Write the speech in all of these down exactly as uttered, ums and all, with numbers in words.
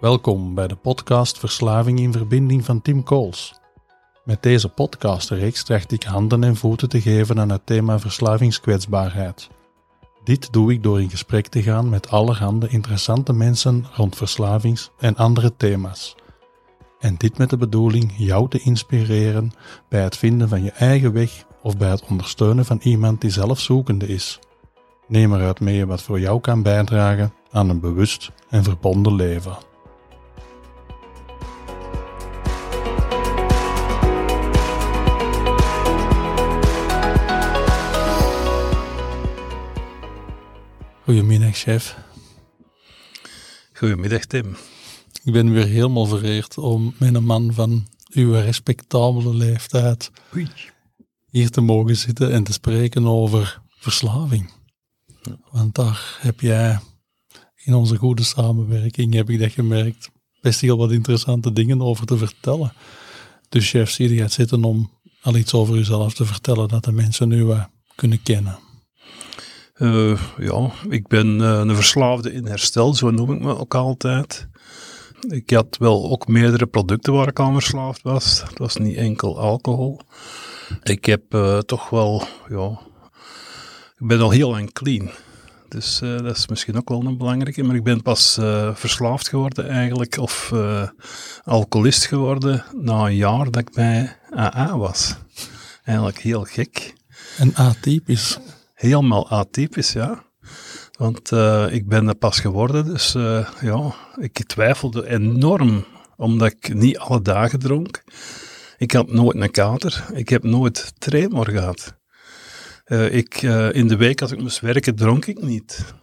Welkom bij de podcast Verslaving in Verbinding van Tim Kools. Met deze podcastreeks tracht ik handen en voeten te geven aan het thema verslavingskwetsbaarheid. Dit doe ik door in gesprek te gaan met allerhande interessante mensen rond verslavings- en andere thema's. En dit met de bedoeling jou te inspireren bij het vinden van je eigen weg of bij het ondersteunen van iemand die zelf zoekende is. Neem eruit mee wat voor jou kan bijdragen aan een bewust en verbonden leven. Goedemiddag, chef. Goedemiddag, Tim. Ik ben weer helemaal vereerd om met een man van uw respectabele leeftijd Oei. hier te mogen zitten en te spreken over verslaving. Want daar heb jij in onze goede samenwerking, heb ik dat gemerkt, best heel wat interessante dingen over te vertellen. Dus chef, zie je gaat zitten om al iets over uzelf te vertellen dat de mensen nu uh, kunnen kennen. Uh, ja, ik ben uh, een verslaafde in herstel, zo noem ik me ook altijd. Ik had wel ook meerdere producten waar ik aan verslaafd was. Het was niet enkel alcohol. Ik heb uh, toch wel, ja, ik ben al heel lang clean. Dus uh, dat is misschien ook wel een belangrijke. Maar ik ben pas uh, verslaafd geworden eigenlijk, of uh, alcoholist geworden, na een jaar dat ik bij A A was. Eigenlijk heel gek. En atypisch. Helemaal atypisch, ja. Want uh, ik ben er pas geworden, dus uh, ja, ik twijfelde enorm, omdat ik niet alle dagen dronk. Ik had nooit een kater, ik heb nooit tremor gehad. Uh, ik, uh, in de week als ik moest werken, dronk ik niet.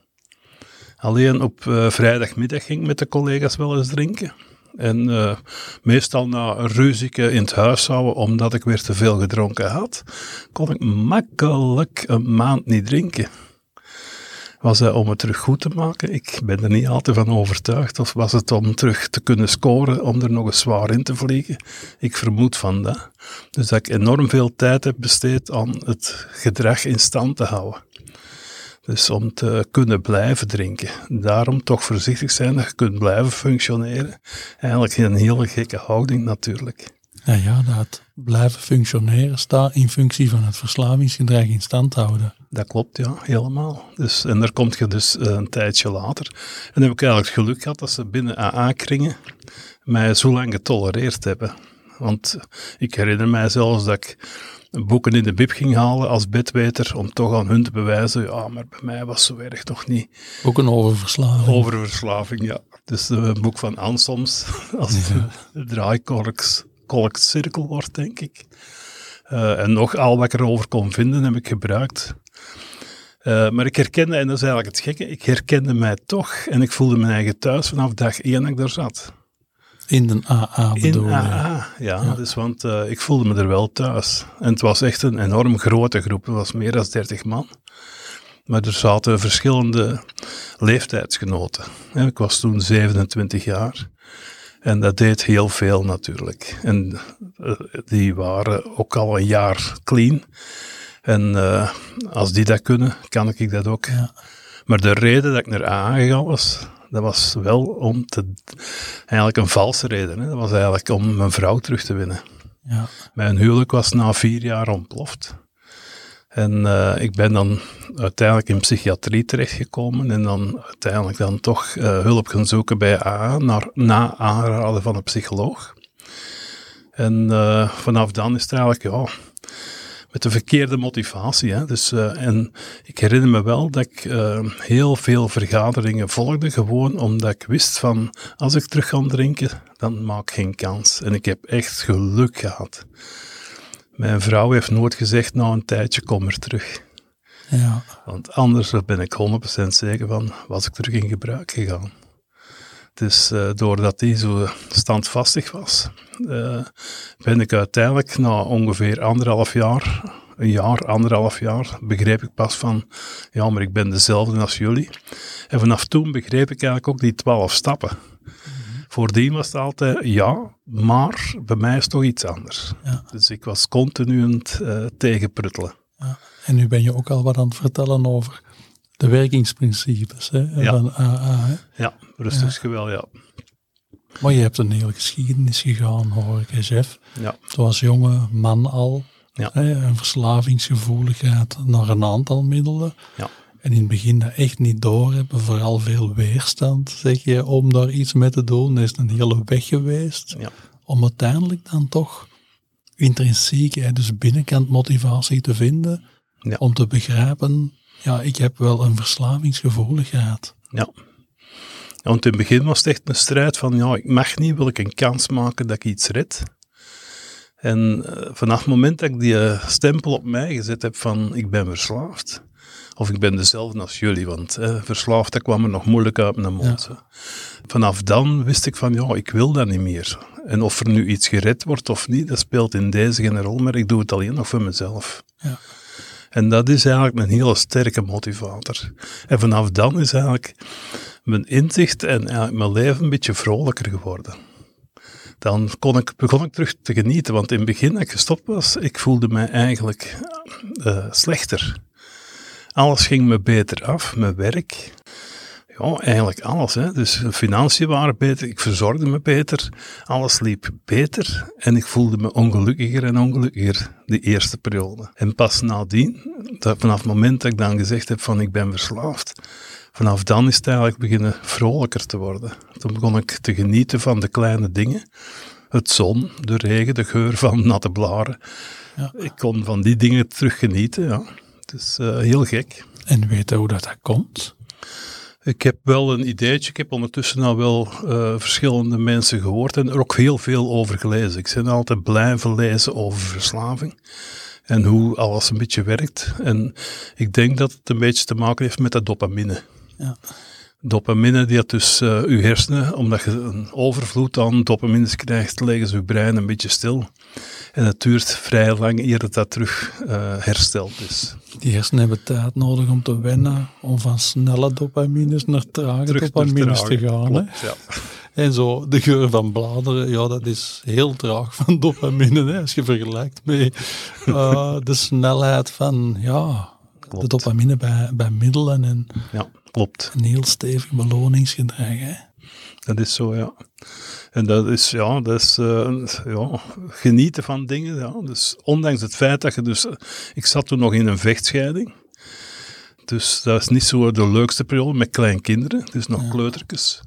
Alleen op uh, vrijdagmiddag ging ik met de collega's wel eens drinken. En uh, meestal na een ruzieke in het huishouden, omdat ik weer te veel gedronken had, kon ik makkelijk een maand niet drinken. Was het om het terug goed te maken? Ik ben er niet altijd van overtuigd. Of was het om terug te kunnen scoren, om er nog eens zwaar in te vliegen? Ik vermoed van dat. Dus dat ik enorm veel tijd heb besteed aan het gedrag in stand te houden. Dus om te kunnen blijven drinken. Daarom toch voorzichtig zijn dat je kunt blijven functioneren. Eigenlijk een hele gekke houding natuurlijk. Ja, ja, dat blijven functioneren staat in functie van het verslavingsgedrag in stand houden. Dat klopt, ja, helemaal. Dus, en daar kom je dus uh, een tijdje later. En dan heb ik eigenlijk het geluk gehad dat ze binnen A A-kringen mij zo lang getolereerd hebben. Want ik herinner mij zelfs dat ik boeken in de bib ging halen als bedweter, om toch aan hun te bewijzen, ja, maar bij mij was zo erg nog niet. Boeken over verslaving. Over verslaving, ja. Dus een boek van Anselms, als het ja. de draaikolks cirkel wordt, denk ik. Uh, en nog al wat ik erover kon vinden, heb ik gebruikt. Uh, maar ik herkende, en dat is eigenlijk het gekke, ik herkende mij toch, en ik voelde mijn eigen thuis vanaf dag één dat ik daar zat. In de A A bedoel je? In A A, ja. ja. Dus, want uh, ik voelde me er wel thuis. En het was echt een enorm grote groep. Het was meer dan dertig man. Maar er zaten verschillende leeftijdsgenoten. Ja, ik was toen zevenentwintig jaar. En dat deed heel veel natuurlijk. En uh, die waren ook al een jaar clean. En uh, als die dat kunnen, kan ik dat ook. Ja. Maar de reden dat ik naar A A gegaan was, dat was wel om te... Eigenlijk een valse reden. Hè. Dat was eigenlijk om mijn vrouw terug te winnen. Ja. Mijn huwelijk was na vier jaar ontploft. En uh, ik ben dan uiteindelijk in psychiatrie terechtgekomen en dan uiteindelijk dan toch uh, hulp gaan zoeken bij A A, naar, na aanraden van een psycholoog. En uh, vanaf dan is het eigenlijk, ja, met de verkeerde motivatie. Hè. Dus, uh, en ik herinner me wel dat ik uh, heel veel vergaderingen volgde, gewoon omdat ik wist van, als ik terug ga drinken, dan maak ik geen kans. En ik heb echt geluk gehad. Mijn vrouw heeft nooit gezegd, nou een tijdje kom er terug. Ja. Want anders ben ik honderd procent zeker van, was ik terug in gebruik gegaan. Dus uh, doordat die zo standvastig was, uh, ben ik uiteindelijk na ongeveer anderhalf jaar, een jaar, anderhalf jaar, begreep ik pas van, ja, maar ik ben dezelfde als jullie. En vanaf toen begreep ik eigenlijk ook die twaalf stappen. Mm-hmm. Voordien was het altijd, ja, maar bij mij is toch iets anders. Ja. Dus ik was continu aan het uh, tegenpruttelen. Ja. En nu ben je ook al wat aan het vertellen over de werkingsprincipes hè, ja. van A A. Hè? Ja, rustig geweld, ja. Maar je hebt een hele geschiedenis gegaan, hoor ik, hè, Jeff. Ja. Zoals jonge man al. Ja. Hè, een verslavingsgevoeligheid naar een aantal middelen. Ja. En in het begin dat echt niet doorhebben, vooral veel weerstand, zeg je, om daar iets mee te doen. Er is een hele weg geweest. Ja. Om uiteindelijk dan toch intrinsiek, hè, dus binnenkant motivatie te vinden. Ja. Om te begrijpen, ja, ik heb wel een verslavingsgevoeligheid. Ja. Want in het begin was het echt een strijd van, ja, ik mag niet, wil ik een kans maken dat ik iets red. En uh, vanaf het moment dat ik die uh, stempel op mij gezet heb van, ik ben verslaafd, of ik ben dezelfde als jullie, want uh, verslaafd, dat kwam er nog moeilijk uit mijn mond. Ja. Vanaf dan wist ik van, ja, ik wil dat niet meer. En of er nu iets gered wordt of niet, dat speelt in deze geen rol, maar ik doe het alleen nog voor mezelf. Ja. En dat is eigenlijk een hele sterke motivator. En vanaf dan is eigenlijk mijn inzicht en eigenlijk mijn leven een beetje vrolijker geworden. Dan kon ik, begon ik terug te genieten, want in het begin dat ik gestopt was, ik voelde mij eigenlijk uh, slechter. Alles ging me beter af, mijn werk. Ja, eigenlijk alles. Hè. Dus de financiën waren beter, ik verzorgde me beter, alles liep beter en ik voelde me ongelukkiger en ongelukkiger die eerste periode. En pas nadien, dat vanaf het moment dat ik dan gezegd heb van ik ben verslaafd, vanaf dan is het eigenlijk beginnen vrolijker te worden. Toen begon ik te genieten van de kleine dingen. Het zon, de regen, de geur van natte blaren. Ja. Ik kon van die dingen terug genieten, ja. Het is uh, heel gek. En weet je hoe dat, dat komt? Ik heb wel een ideetje. Ik heb ondertussen al wel uh, verschillende mensen gehoord en er ook heel veel over gelezen. Ik ben altijd blijven lezen over verslaving en hoe alles een beetje werkt. En ik denk dat het een beetje te maken heeft met dat dopamine. Ja. Dopamine die had dus uh, uw hersenen, omdat je een overvloed aan dopamines krijgt, leggen ze uw brein een beetje stil. En het duurt vrij lang eer dat dat terug uh, hersteld is. Die hersenen hebben tijd nodig om te wennen, om van snelle dopamines naar trage terug dopamines te gaan. Klopt, ja. En zo, de geur van bladeren, ja, dat is heel traag van dopamine, hè, als je vergelijkt met uh, de snelheid van, ja, klopt. De dopamine bij, bij middelen en ja, klopt. Een heel stevig beloningsgedrag, hè. Dat is zo, ja. En dat is, ja, dat is uh, ja, genieten van dingen. Ja. Dus ondanks het feit dat je dus... Ik zat toen nog in een vechtscheiding. Dus dat is niet zo de leukste periode met kleinkinderen. Dus nog ja. kleutertjes.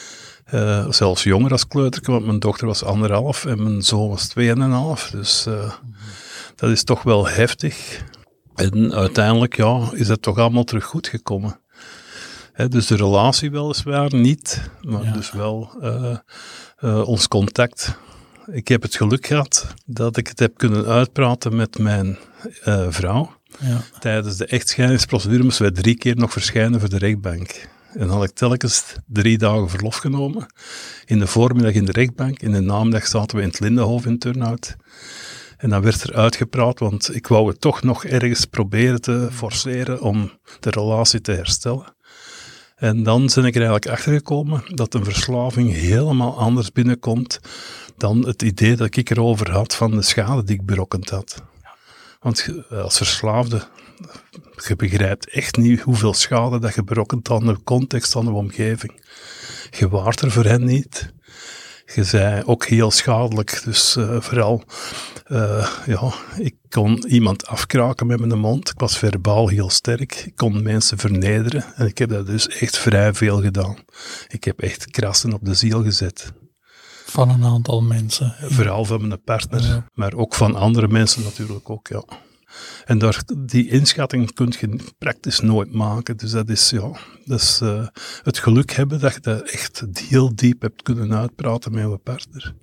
Uh, zelfs jonger als kleuterke, want mijn dochter was anderhalf en mijn zoon was tweeënhalf. Dus uh, mm-hmm. dat is toch wel heftig. En uiteindelijk, ja, is het toch allemaal terug goed gekomen. He, dus de relatie weliswaar niet, maar ja. dus wel uh, uh, ons contact. Ik heb het geluk gehad dat ik het heb kunnen uitpraten met mijn uh, vrouw. Ja. Tijdens de echtscheidingsprocedure moesten wij drie keer nog verschijnen voor de rechtbank. En dan had ik telkens drie dagen verlof genomen. In de voormiddag in de rechtbank, in de namiddag zaten we in het Lindenhof in Turnhout. En dan werd er uitgepraat, want ik wou het toch nog ergens proberen te forceren om de relatie te herstellen. En dan ben ik er eigenlijk achtergekomen dat een verslaving helemaal anders binnenkomt dan het idee dat ik erover had van de schade die ik berokkend had. Want als verslaafde, je begrijpt echt niet hoeveel schade dat je berokkent aan de context, aan de omgeving. Je waart er voor hen niet. Je zei ook heel schadelijk, dus uh, vooral, uh, ja, ik kon iemand afkraken met mijn mond. Ik was verbaal heel sterk. Ik kon mensen vernederen en ik heb dat dus echt vrij veel gedaan. Ik heb echt krassen op de ziel gezet. Van een aantal mensen. Vooral van mijn partner, ja. Maar ook van andere mensen natuurlijk ook, ja. En daar, die inschatting kun je praktisch nooit maken. Dus dat is, ja, dat is uh, het geluk hebben dat je dat echt heel diep hebt kunnen uitpraten met je partner.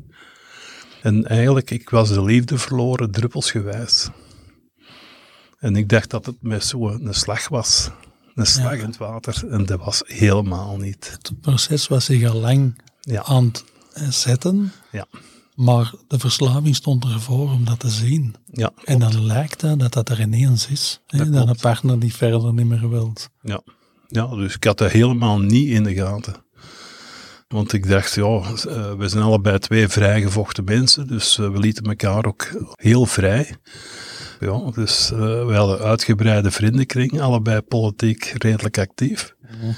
En eigenlijk, ik was de liefde verloren, druppelsgewijs. En ik dacht dat het met zo'n slag was. Een slag in het water. En dat was helemaal niet. Het proces was zich al lang ja. aan het zetten. Ja. Maar de verslaving stond ervoor om dat te zien. Ja, en dan lijkt het dat dat er ineens is. Dat, hè, dat een partner die verder niet meer wilt. Ja. ja, dus ik had dat helemaal niet in de gaten. Want ik dacht, ja, uh, we zijn allebei twee vrijgevochten mensen. Dus uh, we lieten elkaar ook heel vrij. Ja, dus uh, we hadden uitgebreide vriendenkring. Allebei politiek redelijk actief. Mm.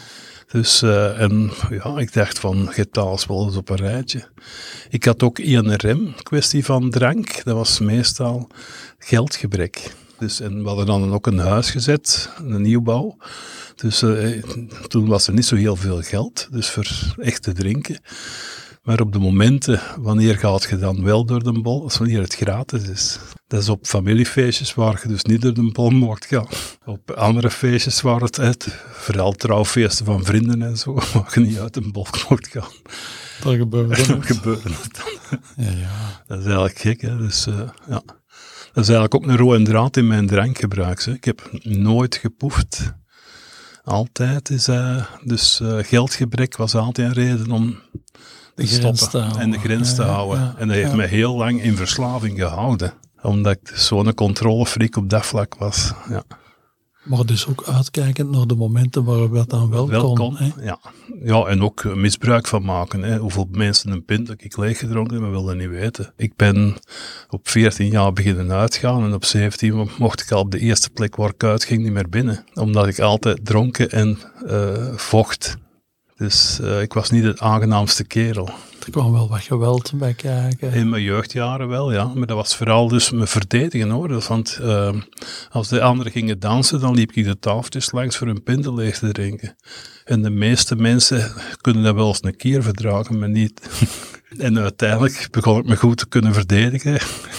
Dus, uh, en ja, ik dacht van, get alles wel eens op een rijtje. Ik had ook I N R M, kwestie van drank. Dat was meestal geldgebrek. Dus, en we hadden dan ook een huis gezet, een nieuwbouw. Dus uh, toen was er niet zo heel veel geld, dus voor echt te drinken. Maar op de momenten, wanneer gaat je dan wel door de bol, als wanneer het gratis is. Dat is op familiefeestjes waar je dus niet door de bol mocht gaan. Op andere feestjes waar het uit, vooral trouwfeesten van vrienden en zo, waar je niet uit de bol mocht gaan. Dat gebeurde het. Dat gebeurde het dan. Ja, ja. Dat is eigenlijk gek, hè. Dus, uh, ja. Dat is eigenlijk ook een rode draad in mijn drankgebruik. Hè. Ik heb nooit gepoefd. Altijd is uh, dus uh, geldgebrek was altijd een reden om de te stoppen en de grens ja, te houden. Ja, ja, en dat heeft ja. mij heel lang in verslaving gehouden. Omdat ik zo'n controlefreak op dat vlak was. Ja. Maar dus ook uitkijkend naar de momenten waarop dat dan wel, wel kon. kon hè? Ja. Ja, en ook misbruik van maken. Hè. Hoeveel mensen een pint dat ik leeg gedronken heb, maar wilden niet weten. Ik ben op veertien jaar beginnen uitgaan en op zeventien mocht ik al op de eerste plek waar ik uitging niet meer binnen. Omdat ik altijd dronken en uh, vocht. Dus uh, ik was niet het aangenaamste kerel. Er kwam wel wat geweld bij kijken. In mijn jeugdjaren wel, ja. Maar dat was vooral dus me verdedigen, hoor. Want uh, als de anderen gingen dansen, dan liep ik de tafeltjes langs voor een pint leeg te drinken. En de meeste mensen kunnen dat wel eens een keer verdragen, maar niet. En uiteindelijk begon ik me goed te kunnen verdedigen.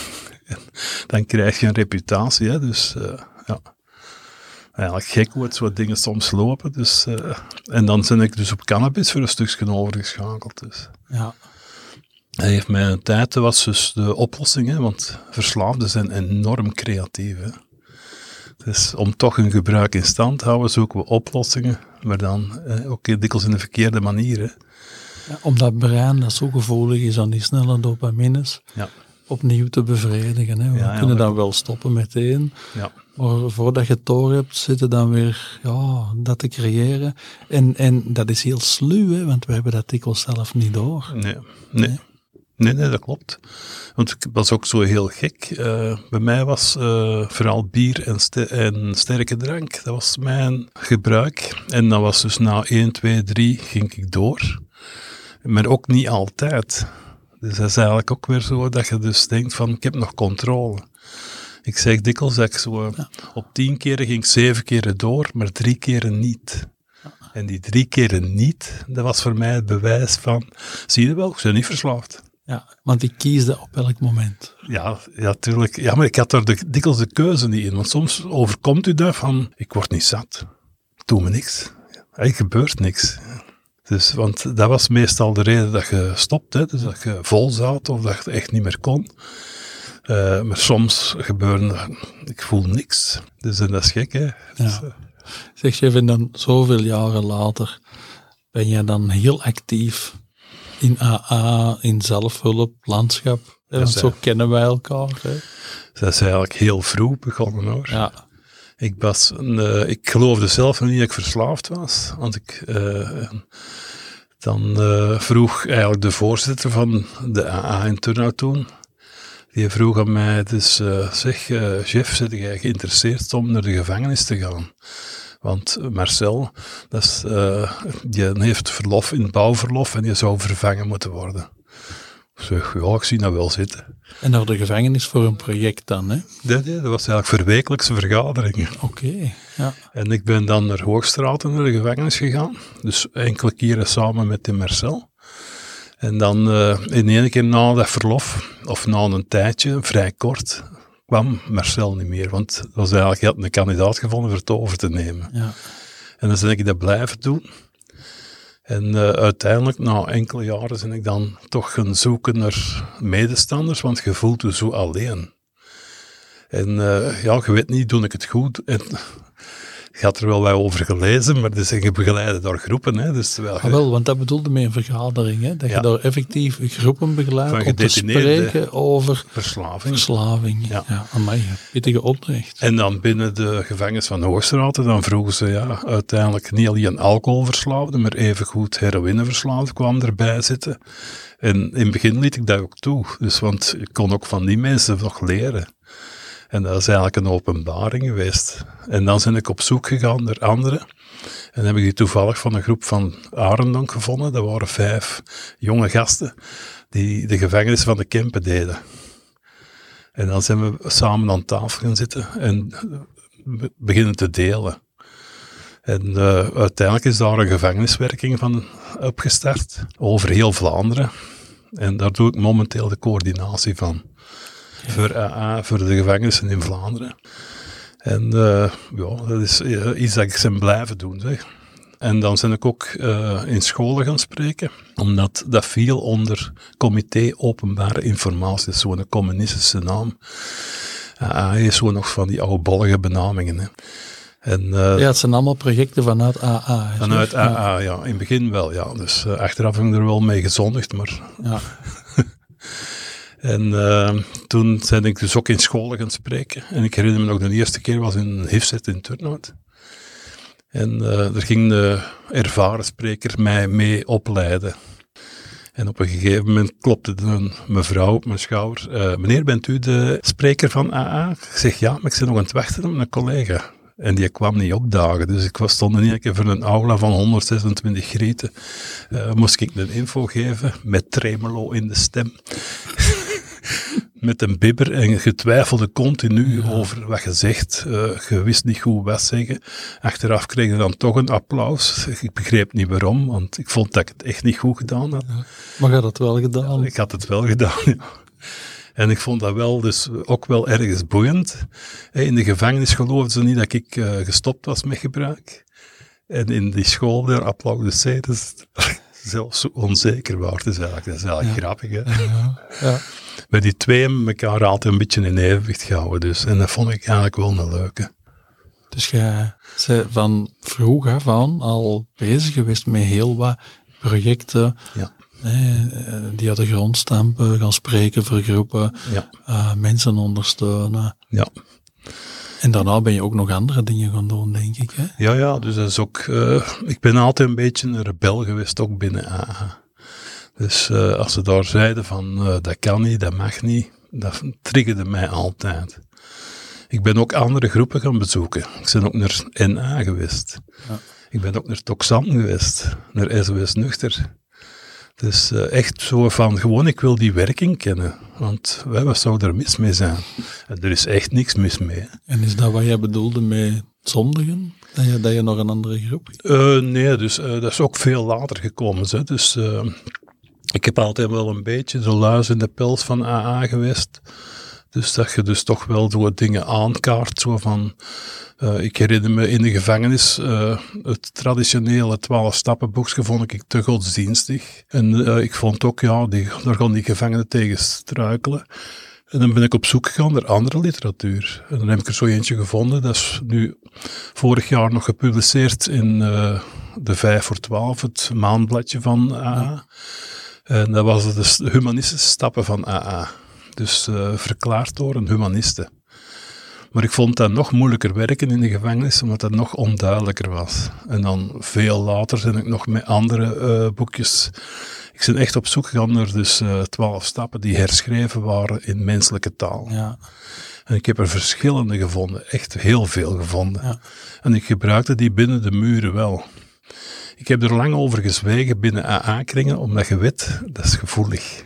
Dan krijg je een reputatie, hè. Dus uh, ja. Eigenlijk gek hoe het soort dingen soms lopen. Dus, uh, en dan ben ik dus op cannabis voor een stukje overgeschakeld. Dus. Ja. Hij heeft mij een tijd, dat was dus de oplossing, hè, want verslaafden zijn enorm creatief. Hè. Dus om toch een gebruik in stand te houden, zoeken we oplossingen, maar dan eh, ook dikwijls in de verkeerde manier. Hè. Ja, omdat het brein dat zo gevoelig is aan die snelle dopamines, ja. opnieuw te bevredigen. Hè. We ja, kunnen ja, dan wel stoppen meteen. Ja. Maar voordat je het door hebt, zitten dan weer ja, dat te creëren. En, en dat is heel sluw, hè, want we hebben dat dikwijls zelf niet door. Nee, nee. nee. Nee, nee, dat klopt. Want ik was ook zo heel gek. Uh, bij mij was uh, vooral bier en, ster- en sterke drank. Dat was mijn gebruik. En dat was dus na één, twee, drie ging ik door. Maar ook niet altijd. Dus dat is eigenlijk ook weer zo dat je dus denkt van, ik heb nog controle. Ik zeg dikwijls dat ik zo ja. op tien keren ging ik zeven keren door, maar drie keren niet. Ja. En die drie keren niet, dat was voor mij het bewijs van, zie je wel, ik ben niet verslaafd. Ja, want ik kiesde op elk moment. Ja, ja, tuurlijk. Ja, maar ik had er de, dikwijls de keuze niet in. Want soms overkomt u dat van, ik word niet zat. Ik doe me niks. Er gebeurt niks. Dus, want dat was meestal de reden dat je stopt. Hè. Dus dat je vol zat of dat je echt niet meer kon. Uh, maar soms gebeurde, ik voel niks. Dus dat is gek, hè. Dus, ja. Zeg je, en dan zoveel jaren later ben jij dan heel actief in A A, in zelfhulp, landschap. Hè, want zo kennen wij elkaar. Hè. Dat is eigenlijk heel vroeg begonnen, hoor. Ja. Ik, was een, uh, ik geloofde zelf nog niet dat ik verslaafd was. Want ik... Uh, dan uh, vroeg eigenlijk de voorzitter van de A A in Turnhout toen... Die vroeg aan mij, dus uh, zeg, uh, Jeff, zit jij geïnteresseerd om naar de gevangenis te gaan? Want Marcel, dat is, uh, die heeft verlof in bouwverlof en die zou vervangen moeten worden. Ik zeg, ja, ik zie dat wel zitten. En naar de gevangenis voor een project dan, hè? Nee, nee, dat was eigenlijk voor wekelijkse vergaderingen. Oké, okay, ja. En ik ben dan naar Hoogstraten, naar de gevangenis gegaan. Dus enkele keren samen met die Marcel. En dan uh, in één keer na dat verlof, of na een tijdje, vrij kort, kwam Marcel niet meer. Want dat was eigenlijk, hij had een kandidaat gevonden voor het over te nemen. Ja. En dan ben ik dat blijven doen. En uh, uiteindelijk, na enkele jaren, ben ik dan toch gaan zoeken naar medestanders, want je voelt je zo alleen. En uh, ja, je weet niet, doe ik het goed? En ik had er wel wat over gelezen, maar dus, je begeleidde daar groepen. Hè, dus terwijl je... ah, wel, want dat bedoelde met een vergadering, hè, dat ja. je daar effectief groepen begeleidt om te spreken over verslaving. verslaving. Ja, ja amai, pittige opdracht. En dan binnen de gevangenis van Hoogstraten, dan vroegen ze ja, uiteindelijk niet alleen alcoholverslaafden, maar evengoed heroïneverslaafden kwamen erbij zitten. En in het begin liet ik dat ook toe, dus, want ik kon ook van die mensen nog leren. En dat is eigenlijk een openbaring geweest. En dan ben ik op zoek gegaan naar anderen. En dan heb ik die toevallig van een groep van Arendonk gevonden. Dat waren vijf jonge gasten die de gevangenis van de Kempen deden. En dan zijn we samen aan tafel gaan zitten en beginnen te delen. En uh, uiteindelijk is daar een gevangeniswerking van opgestart, over heel Vlaanderen. En daar doe ik momenteel de coördinatie van. Ja. Voor A A, voor de gevangenissen in Vlaanderen. En uh, ja, dat is uh, iets dat ik zijn blijven doen, zeg. En dan ben ik ook uh, in scholen gaan spreken, omdat dat viel onder Comité Openbare Informatie, dat is zo'n communistische naam. A A is zo nog van die oudbollige benamingen, hè. En, uh, ja, het zijn allemaal projecten vanuit A A. Hè, vanuit A A, ja. In het begin wel, ja. Dus uh, achteraf heb ik er wel mee gezondigd, maar... Ja. En uh, toen ben ik dus ook in scholen gaan spreken. En ik herinner me nog, de eerste keer was in Hifzet in Turnhout. En uh, er ging de ervaren spreker mij mee opleiden. En op een gegeven moment klopte een mevrouw op mijn schouder. Uh, meneer, bent u de spreker van A A? Ik zeg ja, maar ik zit nog aan het wachten op een collega. En die kwam niet opdagen. Dus ik was stond in één keer voor een aula van honderdzesentwintig grieten. Uh, moest ik een info geven met tremolo in de stem. Met een bibber en getwijfelde continu ja. over wat je zegt. Uh, je wist niet goed wat zeggen. Achteraf kreeg je dan toch een applaus. Ik begreep niet waarom, want ik vond dat ik het echt niet goed gedaan had. Ja. Maar je had het wel gedaan? Ja, ik had het wel gedaan, ja. En ik vond dat wel, dus ook wel ergens boeiend. In de gevangenis geloofden ze niet dat ik uh, gestopt was met gebruik. En in die school, daar applaudisseerden dus zelfs zo onzeker waren. Dat is eigenlijk, dat is eigenlijk ja. grappig, hè. Ja. Ja. Maar die twee hebben elkaar altijd een beetje in evenwicht gehouden. Dus. En dat vond ik eigenlijk wel een leuke. Dus jij bent van vroeg af aan al bezig geweest met heel wat projecten. Ja. Nee, die aan de grond stampen, gaan spreken voor groepen, ja. uh, mensen ondersteunen. Ja. En daarna ben je ook nog andere dingen gaan doen, denk ik. Hè? Ja, ja, dus dat is ook... Uh, ik ben altijd een beetje een rebel geweest, ook binnen A A. Dus uh, als ze daar zeiden van, uh, dat kan niet, dat mag niet, dat triggerde mij altijd. Ik ben ook andere groepen gaan bezoeken. Ik ben ook naar N A geweest. Ja. Ik ben ook naar Toxan geweest, naar S O S Nuchter. Dus uh, echt zo van, gewoon, ik wil die werking kennen. Want wij, wat zou er mis mee zijn? En er is echt niks mis mee. Hè. En is dat wat jij bedoelde met zondigen? Dat je, dat je nog een andere groep? Uh, nee, dus uh, dat is ook veel later gekomen. Hè. Dus uh, ik heb altijd wel een beetje de luis in de pels van A A geweest. Dus dat je dus toch wel door dingen aankaart, zo van... Uh, ik herinner me in de gevangenis, uh, het traditionele twaalf-stappenboekje vond ik te godsdienstig. En uh, ik vond ook, ja, die, daar gaan die gevangenen tegen struikelen. En dan ben ik op zoek gegaan naar andere literatuur. En dan heb ik er zo eentje gevonden, dat is nu vorig jaar nog gepubliceerd in uh, de vijf voor twaalf, het maandbladje van A A. Ja. En dat was de humanistische stappen van A A. Dus uh, verklaard door een humaniste. Maar ik vond dat nog moeilijker werken in de gevangenis, omdat dat nog onduidelijker was. En dan veel later ben ik nog met andere uh, boekjes... Ik ben echt op zoek gegaan naar dus uh, twaalf stappen die herschreven waren in menselijke taal. Ja. En ik heb er verschillende gevonden, echt heel veel gevonden. Ja. En ik gebruikte die binnen de muren wel. Ik heb er lang over gezwegen binnen A A-kringen, omdat je weet, dat is gevoelig.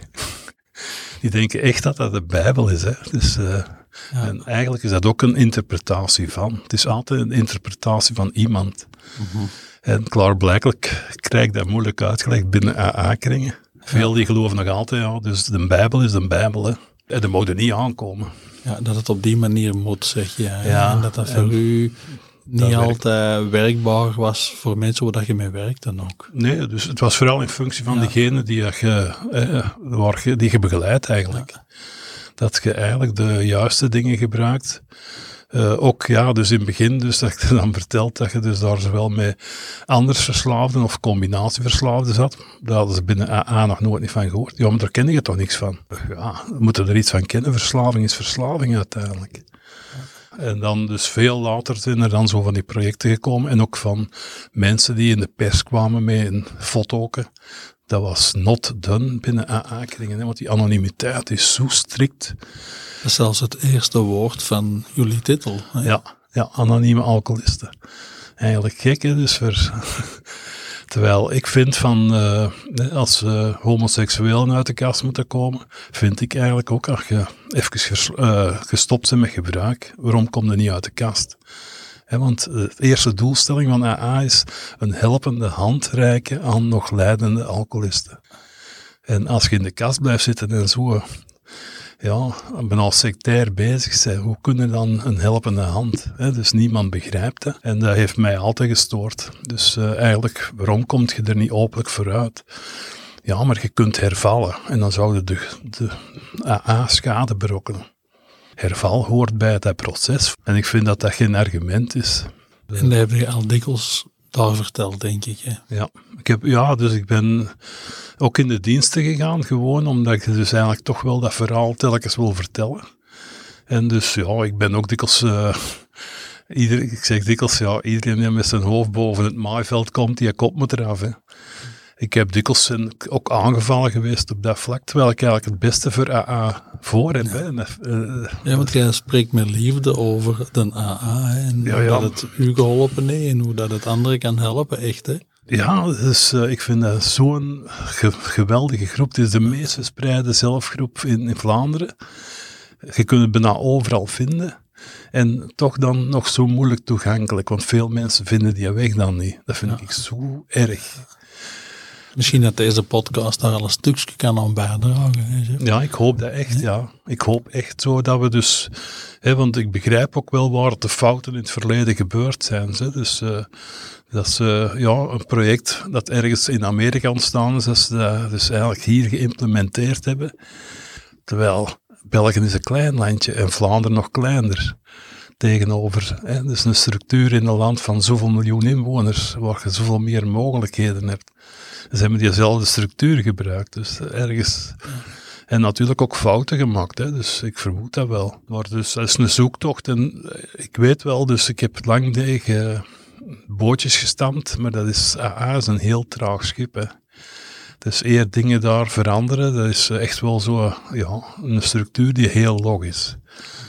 Die denken echt dat dat de Bijbel is, hè. Dus... Uh, Ja. En eigenlijk is dat ook een interpretatie van. Het is altijd een interpretatie van iemand. Mm-hmm. En klaarblijkelijk krijg ik dat moeilijk uitgelegd binnen A A-kringen. Veel die geloven nog altijd, ja, dus de Bijbel is de Bijbel. Hè. En dat moet er niet aankomen. Ja, dat het op die manier moet, zeg je. Ja, en dat dat voor en, u niet altijd werkt. werkbaar was voor mensen waar je mee werkt dan ook. Nee, dus het was vooral in functie van ja. degene die je, eh, waar je, die je begeleidt eigenlijk. Ja. Dat je eigenlijk de juiste dingen gebruikt. Uh, ook, ja, dus in het begin, dus dat ik je dan verteld dat je dus daar zowel met anders verslaafden of combinatieverslaafden zat. Daar hadden ze binnen A A nog nooit niet van gehoord. Ja, maar daar ken je toch niks van. Ja, we moeten er iets van kennen. Verslaving is verslaving uiteindelijk. Ja. En dan dus veel later zijn er dan zo van die projecten gekomen. En ook van mensen die in de pers kwamen met een fotoken. Dat was not done binnen A A-kringen, want die anonimiteit is zo strikt. Dat is zelfs het eerste woord van jullie titel. Hè? Ja, ja, anonieme alcoholisten. eigenlijk gek, hè? Dus voor... Terwijl ik vind van, uh, als uh, homoseksuelen uit de kast moeten komen, vind ik eigenlijk ook, als je even ges, uh, gestopt bent met gebruik, waarom kom je niet uit de kast? He, want de eerste doelstelling van A A is een helpende hand reiken aan nog lijdende alcoholisten. En als je in de kast blijft zitten en zo, ja, bijna sectair bezig zijn, hoe kun je dan een helpende hand? Hè? Dus niemand begrijpt dat. En dat heeft mij altijd gestoord. Dus uh, eigenlijk, waarom kom je er niet openlijk vooruit? Ja, maar je kunt hervallen. En dan zou je de, de A A-schade berokkenen. Herval hoort bij dat proces. En ik vind dat dat geen argument is. En dat heb je al dikwijls daar verteld, denk ik. Hè? Ja, ik heb, ja, dus ik ben ook in de diensten gegaan, gewoon omdat ik dus eigenlijk toch wel dat verhaal telkens wil vertellen. En dus ja, ik ben ook dikwijls, uh, ieder, ik zeg dikwijls, ja, iedereen die met zijn hoofd boven het maaiveld komt, die kop moet eraf. Hè. Ik heb dikwijls ook aangevallen geweest op dat vlak, terwijl ik eigenlijk het beste voor A A voor heb. Hè. En, uh, ja, want jij spreekt met liefde over de A A, hè, en ja, hoe ja. dat het u geholpen heeft en hoe dat het anderen kan helpen, echt, hè. Ja, dus uh, ik vind dat zo'n ge- geweldige groep. Het is de meest verspreide zelfgroep in, in Vlaanderen. Je kunt het bijna overal vinden. En toch dan nog zo moeilijk toegankelijk, want veel mensen vinden die weg dan niet. Dat vind ja. ik zo erg. Misschien dat deze podcast daar al een stukje kan aan bijdragen. Hè? Ja, ik hoop dat echt, ja. ja. Ik hoop echt zo dat we dus... Hè, want ik begrijp ook wel waar de fouten in het verleden gebeurd zijn. Hè. Dus uh, dat is uh, ja, een project dat ergens in Amerika ontstaan is, dat ze dat dus eigenlijk hier geïmplementeerd hebben. Terwijl België is een klein landje en Vlaanderen nog kleiner. Tegenover, hè, dus een structuur in een land van zoveel miljoen inwoners, waar je zoveel meer mogelijkheden hebt. Ze hebben diezelfde structuur gebruikt, dus ergens... En natuurlijk ook fouten gemaakt, hè, dus ik vermoed dat wel. Maar dus dat is een zoektocht en ik weet wel, dus ik heb lang tegen bootjes gestampt, maar dat is, A A is een heel traag schip, hè. Dus eer dingen daar veranderen, dat is echt wel zo, ja, een structuur die heel log is.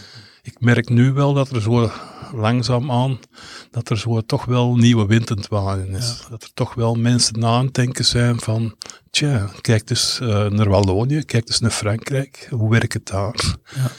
Ik merk nu wel dat er zo langzaamaan, dat er zo toch wel nieuwe wind aan het waaien is. Ja. Dat er toch wel mensen na aan het denken zijn van, tja, kijk dus uh, naar Wallonië, kijk dus naar Frankrijk, hoe werkt het daar? Ja.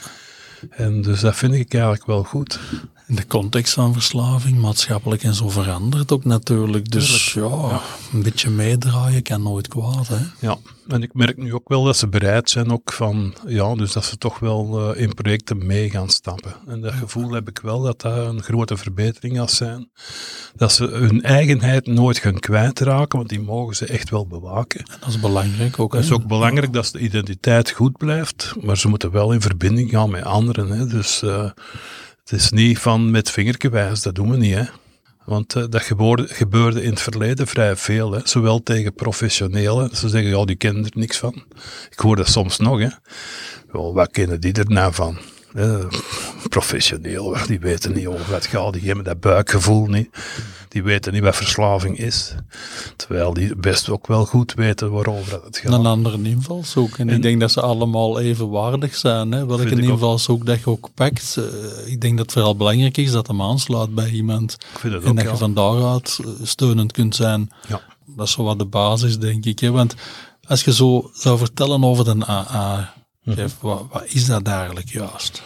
En dus dat vind ik eigenlijk wel goed. De context van verslaving, maatschappelijk en zo verandert ook natuurlijk. Dus ja, ja, een beetje meedraaien kan nooit kwaad, hè? Ja, en ik merk nu ook wel dat ze bereid zijn ook van, ja, dus dat ze toch wel uh, in projecten mee gaan stappen. En dat gevoel heb ik wel dat dat een grote verbetering gaat zijn. Dat ze hun eigenheid nooit gaan kwijtraken, want die mogen ze echt wel bewaken. En dat is belangrijk ook. Het is ook belangrijk dat de identiteit goed blijft, maar ze moeten wel in verbinding gaan met anderen, hè. Dus... Uh, Het is niet van met vingertje wijs, dat doen we niet, hè. Want uh, dat gebeurde, gebeurde in het verleden vrij veel, hè. Zowel tegen professionelen, ze zeggen, ja, die kennen er niks van. Ik hoor dat soms nog, hè. Wel, wat kennen die er nou van? Uh, professioneel, die weten niet over wat het gaat, die hebben dat buikgevoel niet. Die weten niet wat verslaving is. Terwijl die best ook wel goed weten waarover het gaat. Een andere invalshoek. En, en ik denk dat ze allemaal even waardig zijn. Hè? Welke invalshoek dat je ook pakt. Uh, ik denk dat het vooral belangrijk is dat hem aanslaat bij iemand. Ik vind het en ook, dat ja. je van daaruit steunend kunt zijn. Ja. Dat is zo wat de basis, denk ik. Hè? Want als je zo zou vertellen over de A A, hm. Jeff, wat, wat is dat eigenlijk juist?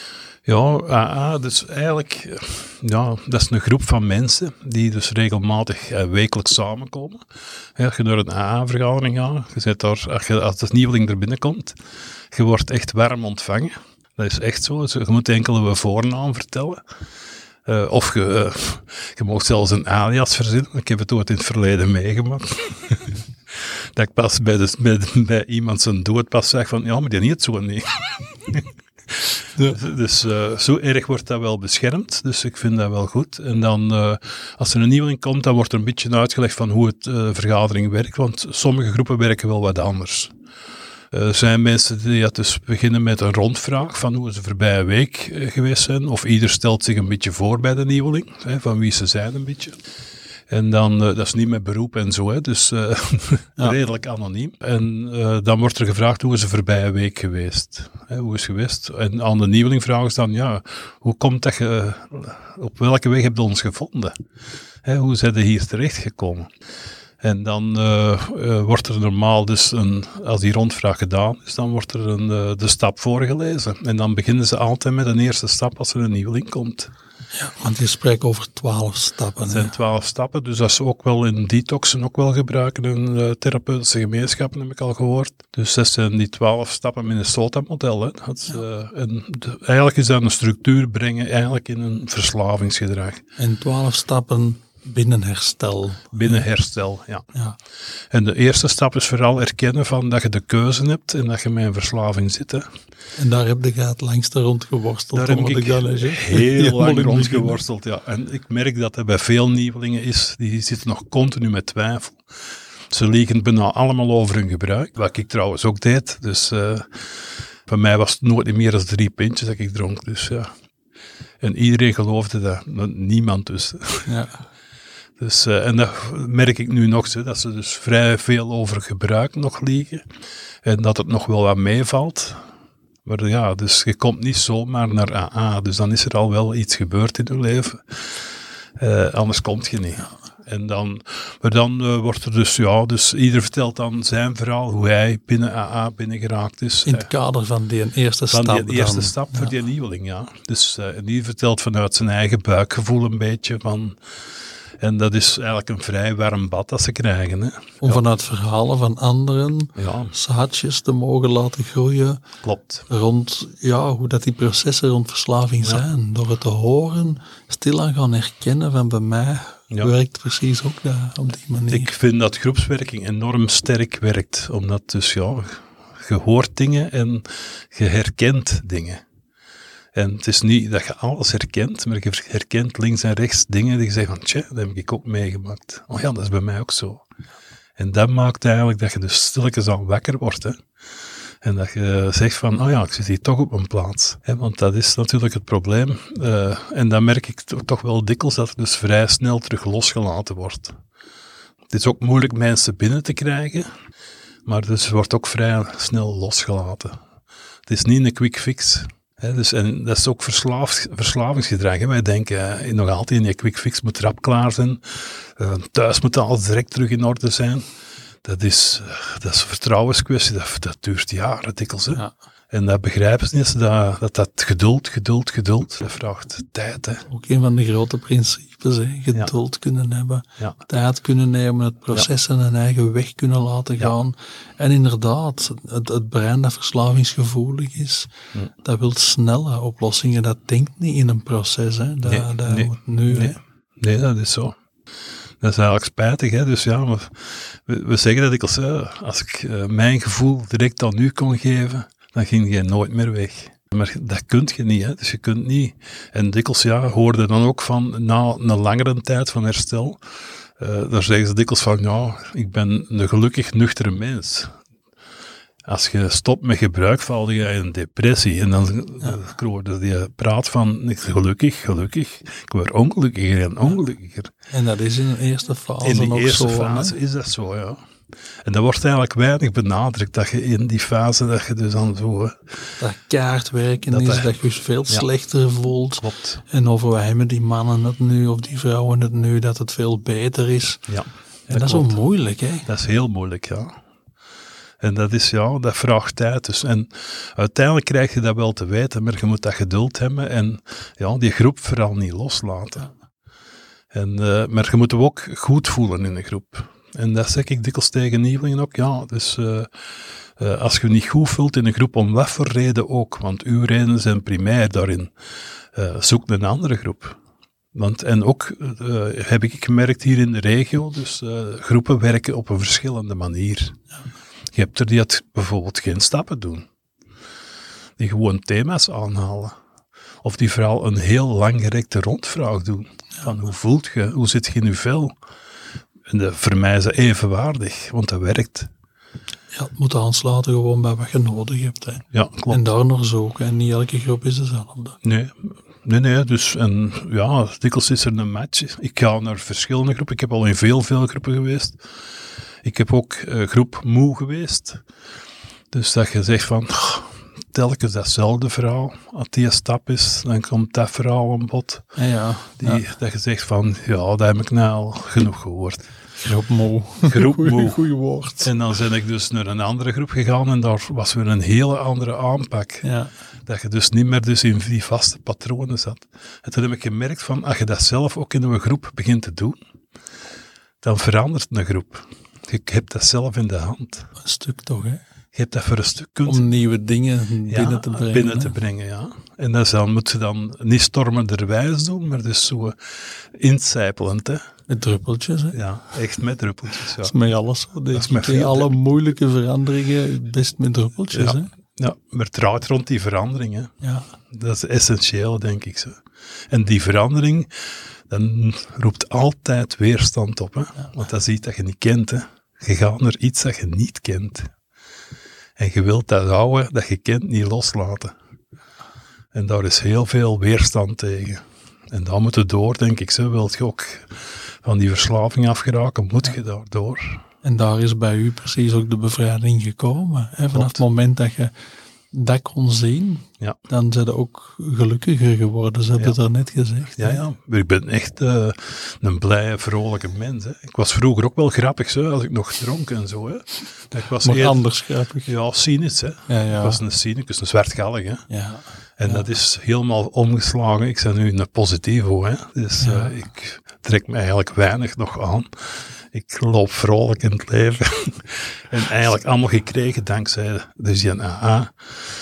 Ja, A A, dus eigenlijk, ja, dat is een groep van mensen die dus regelmatig uh, wekelijks samenkomen. Ja, als je naar een A A-vergadering gaat, je zit daar, als, je, als de nieuweling er binnenkomt, je wordt echt warm ontvangen. Dat is echt zo. Je moet enkel een voornaam vertellen. Uh, of je, uh, je mag zelfs een alias verzinnen. Ik heb het ooit in het verleden meegemaakt. Dat ik pas bij, de, bij, bij iemand zijn dood pas zeg van, ja, maar die niet zo niet. Ja. Dus uh, zo erg wordt dat wel beschermd, dus ik vind dat wel goed. En dan, uh, als er een nieuweling komt, dan wordt er een beetje uitgelegd van hoe het uh, vergadering werkt, want sommige groepen werken wel wat anders. Er uh, zijn mensen die dat dus beginnen met een rondvraag van hoe ze voorbije week uh, geweest zijn, of ieder stelt zich een beetje voor bij de nieuweling, hè, van wie ze zijn een beetje. En dan, uh, dat is niet met beroep en zo, hè, dus uh, ja. redelijk anoniem. En uh, dan wordt er gevraagd, hoe is de voorbije week geweest? Hè, hoe is het geweest? En aan de nieuweling vragen ze dan, ja, hoe komt dat je, op welke weg heb je ons gevonden? Hè, hoe zijn ze hier terechtgekomen? En dan uh, uh, wordt er normaal dus, een, als die rondvraag gedaan is, dan wordt er een, uh, de stap voorgelezen. En dan beginnen ze altijd met een eerste stap als er een nieuweling komt. Ja, want je spreekt over twaalf stappen. Het zijn twaalf stappen, dus dat ze ook wel in detoxen ook wel gebruiken. In uh, therapeutische gemeenschappen heb ik al gehoord. Dus dat zijn die twaalf stappen Minnesota-model. Hè. Dat is, uh, en de, eigenlijk is dat een structuur brengen eigenlijk in een verslavingsgedrag. En twaalf stappen binnen herstel. Binnen herstel, ja. ja. En de eerste stap is vooral erkennen van dat je de keuze hebt en dat je met een verslaving zit. Hè. En daar heb je het langste rondgeworsteld. Daar heb ik, ik heel lang rondgeworsteld, ja. En ik merk dat er bij veel nieuwelingen is, die zitten nog continu met twijfel. Ze liegen bijna allemaal over hun gebruik, wat ik trouwens ook deed. Dus uh, bij mij was het nooit meer dan drie pintjes dat ik dronk, dus ja. En iedereen geloofde dat, niemand dus. Ja. Dus, uh, en dat merk ik nu nog, zo, dat ze dus vrij veel over gebruik nog liegen. En dat het nog wel wat meevalt. Maar ja, dus je komt niet zomaar naar A A. Dus dan is er al wel iets gebeurd in je leven. Uh, anders komt je niet. En dan, maar dan uh, wordt er dus, ja, dus ieder vertelt dan zijn verhaal, hoe hij binnen A A binnengeraakt is. In het kader van die eerste van stap. Van die eerste dan. stap ja. voor die nieuweling, ja. Dus uh, en die vertelt vanuit zijn eigen buikgevoel een beetje van... En dat is eigenlijk een vrij warm bad dat ze krijgen. Hè. Om ja. vanuit verhalen van anderen ja. zaadjes te mogen laten groeien. Klopt. Rond ja, hoe dat die processen rond verslaving ja. zijn. Door het te horen, stilaan gaan herkennen van bij mij ja. werkt precies ook dat, op die manier. Ik vind dat groepswerking enorm sterk werkt. Omdat dus ja, je hoort dingen en je herkent dingen. En het is niet dat je alles herkent, maar je herkent links en rechts dingen die je zegt van, tja, dat heb ik ook meegemaakt. Oh ja, dat is bij mij ook zo. En dat maakt eigenlijk dat je dus stilletjes al wakker wordt. Hè? En dat je zegt van, oh ja, ik zit hier toch op een plaats. Hè? Want dat is natuurlijk het probleem. Uh, en dan merk ik to- toch wel dikwijls dat het dus vrij snel terug losgelaten wordt. Het is ook moeilijk mensen binnen te krijgen, maar dus wordt ook vrij snel losgelaten. Het is niet een quick fix. He, dus, en dat is ook verslaafd, verslavingsgedrag. Hè. Wij denken uh, nog altijd in je quick fix moet rap klaar zijn. Uh, thuis moet alles direct terug in orde zijn. Dat is, uh, dat is een vertrouwenskwestie. Dat, dat duurt jaren dikwijls. Hè. Ja. En dat begrijpen ze niet. Dat, dat dat geduld, geduld, geduld. Dat vraagt tijd. Hè. Ook een van de grote principes. Hè. Geduld ja. kunnen hebben. Ja. Tijd kunnen nemen. Het proces ja. een eigen weg kunnen laten gaan. Ja. En inderdaad, het, het brein dat verslavingsgevoelig is, ja. dat wil snelle oplossingen. Dat denkt niet in een proces. Hè. Dat, nee, dat nee, moet nu. Nee. nee, dat is zo. Dat is eigenlijk spijtig. Hè. Dus ja, we, we zeggen dat ik als, uh, als ik uh, mijn gevoel direct aan u kon geven, dan ging je nooit meer weg. Maar dat kun je niet, hè. Dus je kunt niet. En dikwijls ja, hoorde dan ook van, na een langere tijd van herstel, uh, daar zeggen ze dikwijls van, ja, ik ben een gelukkig nuchtere mens. Als je stopt met gebruik, val je in een depressie. En dan ja. hoorde je praat van, gelukkig, gelukkig, ik word ongelukkiger en ongelukkiger. En dat is in de eerste fase in de nog eerste zo. In fase is dat zo, ja. En dat wordt eigenlijk weinig benadrukt, dat je in die fase, dat je dus aan zo... Hè, dat kaartwerken dat is, dat, dat je je veel ja, slechter voelt. Klopt. En over wij hebben die mannen het nu, of die vrouwen het nu, dat het veel beter is. Ja, en dat, dat is zo moeilijk, hè? Dat is heel moeilijk, ja. En dat is, ja, dat vraagt tijd. Dus. En uiteindelijk krijg je dat wel te weten, maar je moet dat geduld hebben en ja, die groep vooral niet loslaten. En, uh, maar je moet hem ook goed voelen in een groep. En dat zeg ik dikwijls tegen nieuwelingen ook. Ja, dus uh, uh, als je niet goed voelt in een groep, om wat voor reden ook, want uw redenen zijn primair daarin, uh, zoek een andere groep. Want, en ook uh, heb ik gemerkt hier in de regio, dus uh, groepen werken op een verschillende manier. Ja. Je hebt er die het bijvoorbeeld geen stappen doen. Die gewoon thema's aanhalen. Of die vooral een heel langgerekte rondvraag doen. Ja. Van hoe voelt je, hoe zit je in je vel? En de, voor mij is dat evenwaardig, want dat werkt. Ja, het moet aansluiten gewoon bij wat je nodig hebt. Hè. Ja, klopt. En daar nog zoeken. En niet elke groep is dezelfde. Nee, nee, nee. Dus, en ja, dikwijls is er een match. Ik ga naar verschillende groepen. Ik heb al in veel, veel groepen geweest. Ik heb ook uh, groep moe geweest. Dus dat je zegt van, oh, telkens datzelfde verhaal. Als die een stap is, dan komt dat verhaal aan bod. Ja, ja. Die, ja. Dat je zegt van, ja, dat heb ik nou al genoeg gehoord. Groepmoe. Groepmoe. Goeie woord. En dan ben ik dus naar een andere groep gegaan en daar was weer een hele andere aanpak. Ja. Dat je dus niet meer dus in die vaste patronen zat. En toen heb ik gemerkt van, als je dat zelf ook in een groep begint te doen, dan verandert een groep. Je hebt dat zelf in de hand. Een stuk toch, hè? Je hebt dat voor een stuk kunt Om nieuwe dingen binnen ja, te brengen. binnen te hè? brengen, ja. En dat is dan, moet je dan niet stormenderwijs doen, maar dus zo incijpelend, hè. Met druppeltjes, hè? Ja, echt met druppeltjes, ja. Dat is met alles zo. Dat is Denk met ik, veel alle druppel. moeilijke veranderingen best met druppeltjes, Ja. hè? Ja, maar het draait rond die verandering, hè. Ja. Dat is essentieel, denk ik zo. En die verandering, dan roept altijd weerstand op, hè. Ja. Want dat is iets dat je niet kent, hè. Je gaat naar iets dat je niet kent. En je wilt dat oude dat je kent niet loslaten. En daar is heel veel weerstand tegen. En daar moet je door, denk ik. Zo. Wilt je ook van die verslaving afgeraken, moet je daar door. En daar is bij u precies ook de bevrijding gekomen. Hè? Vanaf Klopt. het moment dat je dat kon zien, Ja. dan zijn ze ook gelukkiger geworden. Ze hebben Ja. het er net gezegd. Ja, hè? ja. Maar ik ben echt uh, een blije, vrolijke mens. Hè. Ik was vroeger ook wel grappig, zo, als ik nog dronk en zo. Hè. Ik was Maar heel- anders grappig. Ja, cynisch. Hè. Ja, ja. Ik was een cynicus, een zwartgallig. Hè. Ja. En Ja. dat is helemaal omgeslagen. Ik ben nu een positivo. Hè. Dus Ja. uh, ik trek me eigenlijk weinig nog aan. Ik loop vrolijk in het leven. En eigenlijk allemaal gekregen dankzij dus die A A.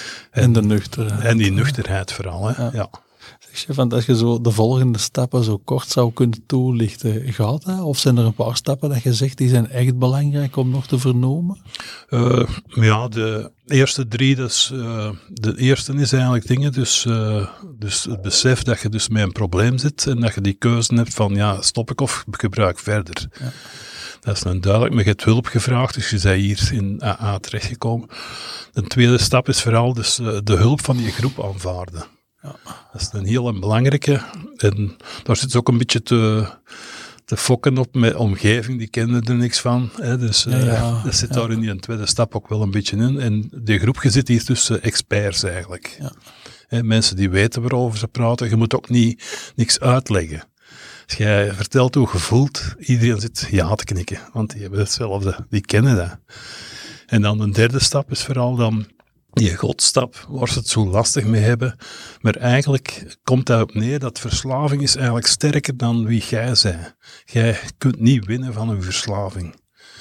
En de nuchterheid. En die nuchterheid vooral. Hè. Ja. Ja. Zeg je, want als je zo de volgende stappen zo kort zou kunnen toelichten, gaat dat? Of zijn er een paar stappen dat je zegt, die zijn echt belangrijk om nog te vernomen? Uh, ja, de eerste drie, dus, uh, de eerste is eigenlijk dingen, dus, uh, dus het besef dat je dus met een probleem zit en dat je die keuze hebt van, ja, stop ik of gebruik verder. Ja. Dat is dan duidelijk, maar je hebt hulp gevraagd, dus je bent hier in A A terechtgekomen. De tweede stap is vooral dus uh, de hulp van die groep aanvaarden. Ja. Dat is een heel belangrijke. En daar zit ook een beetje te, te fokken op met omgeving, die kennen er niks van. Hè. Dus uh, Ja, ja, dat zit ja. daar in die tweede stap ook wel een beetje in. En die groep, je zit hier tussen experts eigenlijk. Ja. Hè, mensen die weten waarover ze praten. Je moet ook niet niks uitleggen. Als jij vertelt hoe je voelt, iedereen zit ja te knikken, want die hebben hetzelfde, die kennen dat. En dan een derde stap is vooral dan die godstap, waar ze het zo lastig mee hebben. Maar eigenlijk komt daarop neer dat verslaving is eigenlijk sterker dan wie jij bent. Jij kunt niet winnen van een verslaving.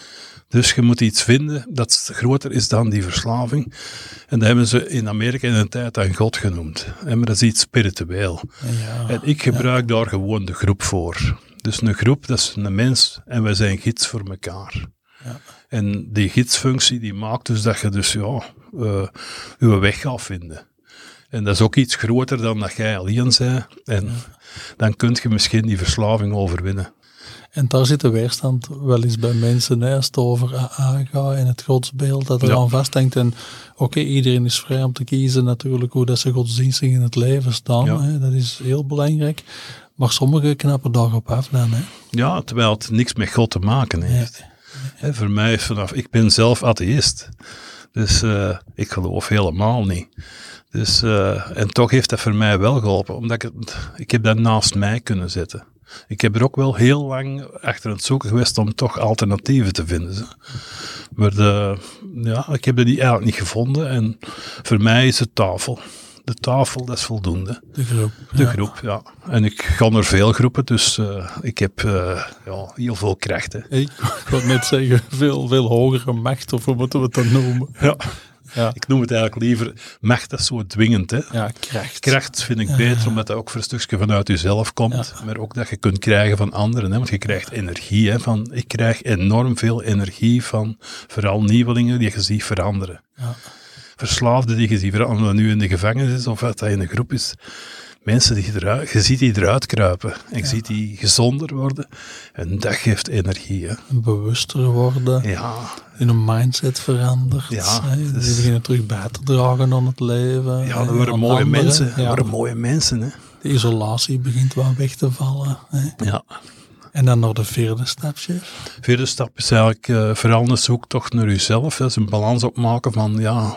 Dus je moet iets vinden dat groter is dan die verslaving. En dat hebben ze in Amerika in een tijd dan God genoemd. En maar dat is iets spiritueel. Ja. En ik gebruik daar gewoon de groep voor. Dus een groep, dat is een mens en wij zijn gids voor elkaar. Ja. En die gidsfunctie die maakt dus dat je dus ja, uh, je weg gaat vinden. En dat is ook iets groter dan dat jij alleen bent. En ja. dan kun je misschien die verslaving overwinnen. En daar zit de weerstand wel eens bij mensen, hè, als het over A A gaat en het godsbeeld dat er Ja. aan vasthangt. En oké, okay, iedereen is vrij om te kiezen natuurlijk hoe dat ze godsdienstig in het leven staan. Ja. Hè, dat is heel belangrijk. Maar sommigen knappen daarop af dan. Hè. Ja, terwijl het niks met God te maken heeft. Nee. Hè, voor mij is vanaf, ik ben zelf atheïst. Dus uh, ik geloof helemaal niet. Dus, uh, en toch heeft dat voor mij wel geholpen, omdat ik, het, ik heb dat naast mij kunnen zetten. Ik heb er ook wel heel lang achter het zoeken geweest om toch alternatieven te vinden. Zo. Maar de, ja, ik heb dat niet, eigenlijk niet gevonden en voor mij is het tafel. De tafel, dat is voldoende. De groep. De ja. groep, ja. En ik ga naar veel groepen, dus uh, ik heb uh, ja, heel veel krachten. Ik wil net zeggen, veel, veel hogere macht, of hoe moeten we het dan noemen? Ja. Ja. Ik noem het eigenlijk liever, macht dat is zo dwingend. Hè? Ja, kracht. Kracht vind ik ja, beter, ja. omdat dat ook voor een stukje vanuit jezelf komt, Ja. maar ook dat je kunt krijgen van anderen. Hè? Want je krijgt energie. Hè? Van, ik krijg enorm veel energie van vooral nieuwelingen die je ziet veranderen. Ja. Verslaafden die je ziet veranderen, of dat nu in de gevangenis is of dat dat in een groep is. Mensen die eruit, je ziet die eruit kruipen en je Ja. ziet die gezonder worden en dat geeft energie. Hè? En bewuster worden, Ja, in een mindset verandert. Ja, hè. dus- Die beginnen terug bij te dragen aan het leven. ja hè, dat worden aan mooie anderen. mensen. Dat Ja. worden mooie mensen. Hè? De isolatie begint wel weg te vallen. Hè. Ja. En dan nog de vierde stap, chef. Vierde stap is eigenlijk uh, vooral een zoektocht naar jezelf. Dat is een balans opmaken van, ja,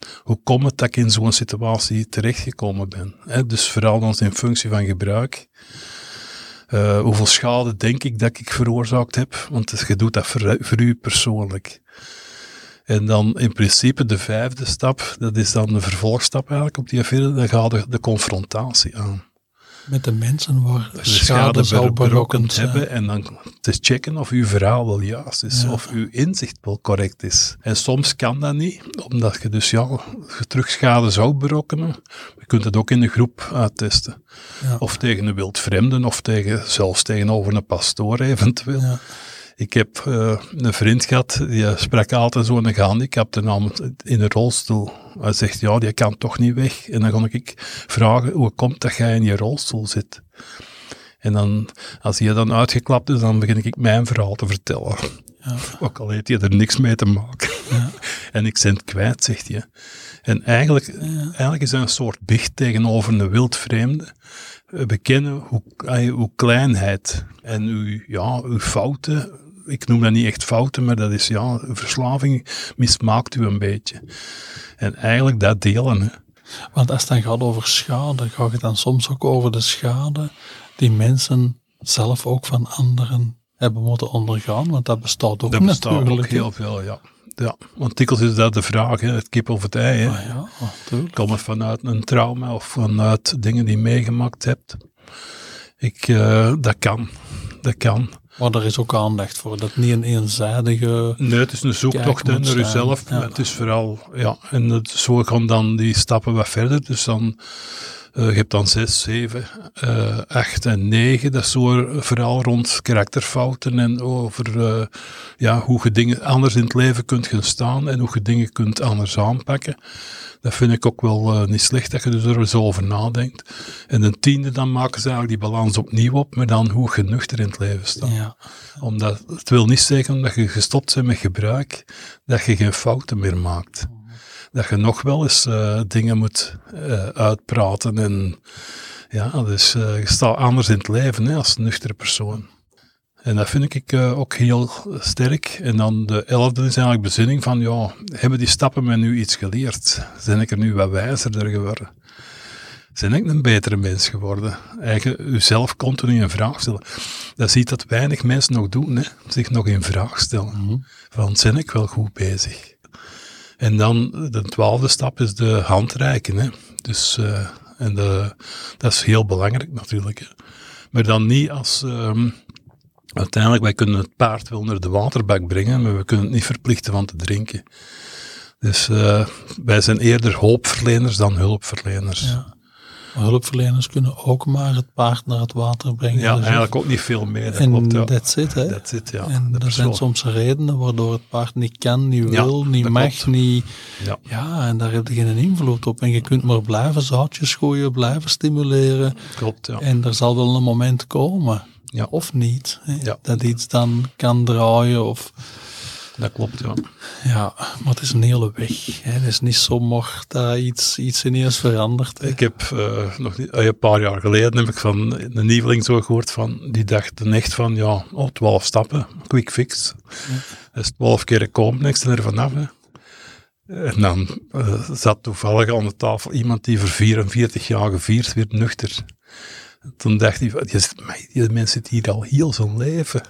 hoe komt het dat ik in zo'n situatie terechtgekomen ben? Hè? Dus vooral dan in functie van gebruik. Uh, hoeveel schade denk ik dat ik veroorzaakt heb? Want je doet dat voor, voor u persoonlijk. En dan in principe de vijfde stap, dat is dan de vervolgstap eigenlijk op die affaire, dan gaat de, de confrontatie aan. Met de mensen waar de schade, schade zou berokkend zijn. hebben en dan te checken of uw verhaal wel juist is, ja. of uw inzicht wel correct is. En soms kan dat niet, omdat je dus ja, je terug schade zou berokkenen. Je kunt het ook in de groep uittesten. Ja. Of tegen een wildvreemde, of tegen, zelfs tegenover een pastoor eventueel. Ja. Ik heb uh, een vriend gehad, die sprak altijd zo'n gehandicapte namelijk in een rolstoel. Hij zegt, ja, die kan toch niet weg. En dan kon ik vragen, hoe komt dat jij in je rolstoel zit? En dan, als hij dan uitgeklapt is, dan begin ik mijn verhaal te vertellen. Ja. Ook al heeft hij er niks mee te maken. Ja. En ik ben het kwijt, zegt hij. En eigenlijk, ja. eigenlijk is dat een soort biecht tegenover een wildvreemde. Bekennen hoe, hoe kleinheid en uw, ja, uw fouten, ik noem dat niet echt fouten, maar dat is ja, verslaving mismaakt u een beetje. En eigenlijk dat delen. Hè. Want als het dan gaat over schade, gaat het dan soms ook over de schade die mensen zelf ook van anderen hebben moeten ondergaan, want dat bestaat ook dat bestaat natuurlijk. ook heel veel, ja. Ja, want dikwijls is dat de vraag, hè, het kip of het ei. Hè. Ah ja, natuurlijk. Kom het vanuit een trauma of vanuit dingen die je meegemaakt hebt? Ik, uh, dat kan, dat kan. Maar er is ook aandacht voor, dat niet een eenzijdige... Nee, het is een zoektocht naar jezelf. Ja. Het is vooral, ja, en het, zo gaan dan die stappen wat verder. Dus dan, uh, je hebt dan zes, zeven, uh, acht en negen. Dat is zo vooral rond karakterfouten en over uh, ja, hoe je dingen anders in het leven kunt gaan staan en hoe je dingen kunt anders aanpakken. Dat vind ik ook wel uh, niet slecht, dat je dus er zo over nadenkt. En een tiende, dan maken ze eigenlijk die balans opnieuw op, maar dan hoe je nuchter in het leven staat. Ja. Omdat, het wil niet zeggen dat je gestopt bent met gebruik, dat je geen fouten meer maakt. Dat je nog wel eens uh, dingen moet uh, uitpraten. En ja, dus uh, je staat anders in het leven hè, als nuchtere persoon. En dat vind ik uh, ook heel sterk. En dan de elfde is eigenlijk bezinning van, ja, hebben die stappen mij nu iets geleerd? Ben ik er nu wat wijzerder geworden? Ben ik een betere mens geworden? Eigen, uzelf continu in vraag stellen. Dat is iets dat weinig mensen nog doen, hè? Zich nog in vraag stellen. Mm-hmm. Van, ben ik wel goed bezig? En dan de twaalfde stap is de handreiken, hè? Dus, uh, en de, dat is heel belangrijk natuurlijk, hè? Maar dan niet als... Um, Uiteindelijk, wij kunnen het paard wel naar de waterbak brengen, maar we kunnen het niet verplichten van te drinken. Dus uh, wij zijn eerder hoopverleners dan hulpverleners. Ja. Maar hulpverleners kunnen ook maar het paard naar het water brengen. Ja, dus eigenlijk ook niet veel meer. Dat en klopt, ja. that's it, hè. That's it, ja. En er zijn soms redenen waardoor het paard niet kan, niet wil, ja, niet mag, klopt. niet... Ja. ja, en daar heb je geen invloed op. En je kunt maar blijven zaadjes gooien, blijven stimuleren. Klopt, ja. En er zal wel een moment komen... Ja. Of niet. Ja. Dat iets dan kan draaien. Of... Dat klopt, ja. Ja, maar het is een hele weg. Hè. Het is niet zomaar dat iets, iets ineens verandert. Hè. Ik heb uh, nog niet, een paar jaar geleden heb ik van een nieuweling zo gehoord van, die dacht echt van, ja, oh, twaalf stappen, quick fix. Ja. Dat is twaalf keer komen, niks er vanaf. Hè. En dan uh, zat toevallig aan de tafel iemand die voor vierenveertig jaar gevierd werd nuchter. Toen dacht hij, die mens zit hier al heel zijn leven.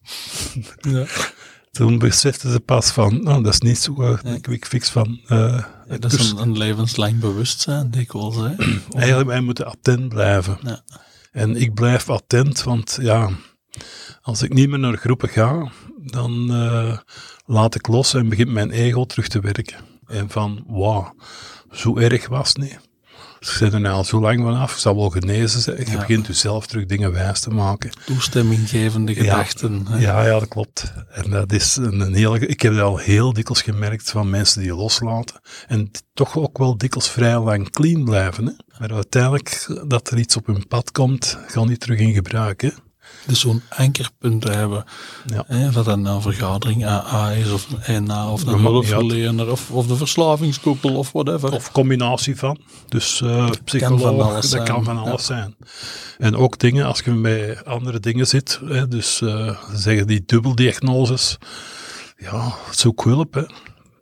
Ja. Toen besefte ze pas van, nou, dat is niet zo uh, nee. quick fix van... Uh, ja, dat is een, een levenslang bewustzijn, dikwijls. Hè? Eigenlijk, wij moeten attent blijven. Ja. En ik blijf attent, want ja, als ik niet meer naar groepen ga, dan uh, laat ik los en begint mijn ego terug te werken. En van, wauw, zo erg was het niet. Ik zit er nu al zo lang vanaf, ik zal wel genezen zijn. Je ja. begint jezelf terug dingen wijs te maken. Toestemminggevende gedachten. Ja, ja, ja, dat klopt. En dat is een, een hele, ik heb dat al heel dikwijls gemerkt van mensen die loslaten. En toch ook wel dikwijls vrij lang clean blijven. Hè? Maar uiteindelijk, dat er iets op hun pad komt, gaan die terug in gebruik. Hè? Dus zo'n ankerpunt hebben. Ja. Hè, of dat een, een vergadering A A is, of een N A, of een hulpverlener, of, of de verslavingskoepel, of whatever. Of combinatie van. Dus uh, psycholoog, kan van alles dat zijn. kan van alles ja. zijn. En ook dingen, als je bij andere dingen zit, hè, dus uh, zeggen die dubbeldiagnoses, ja, zoek hulp. Hè.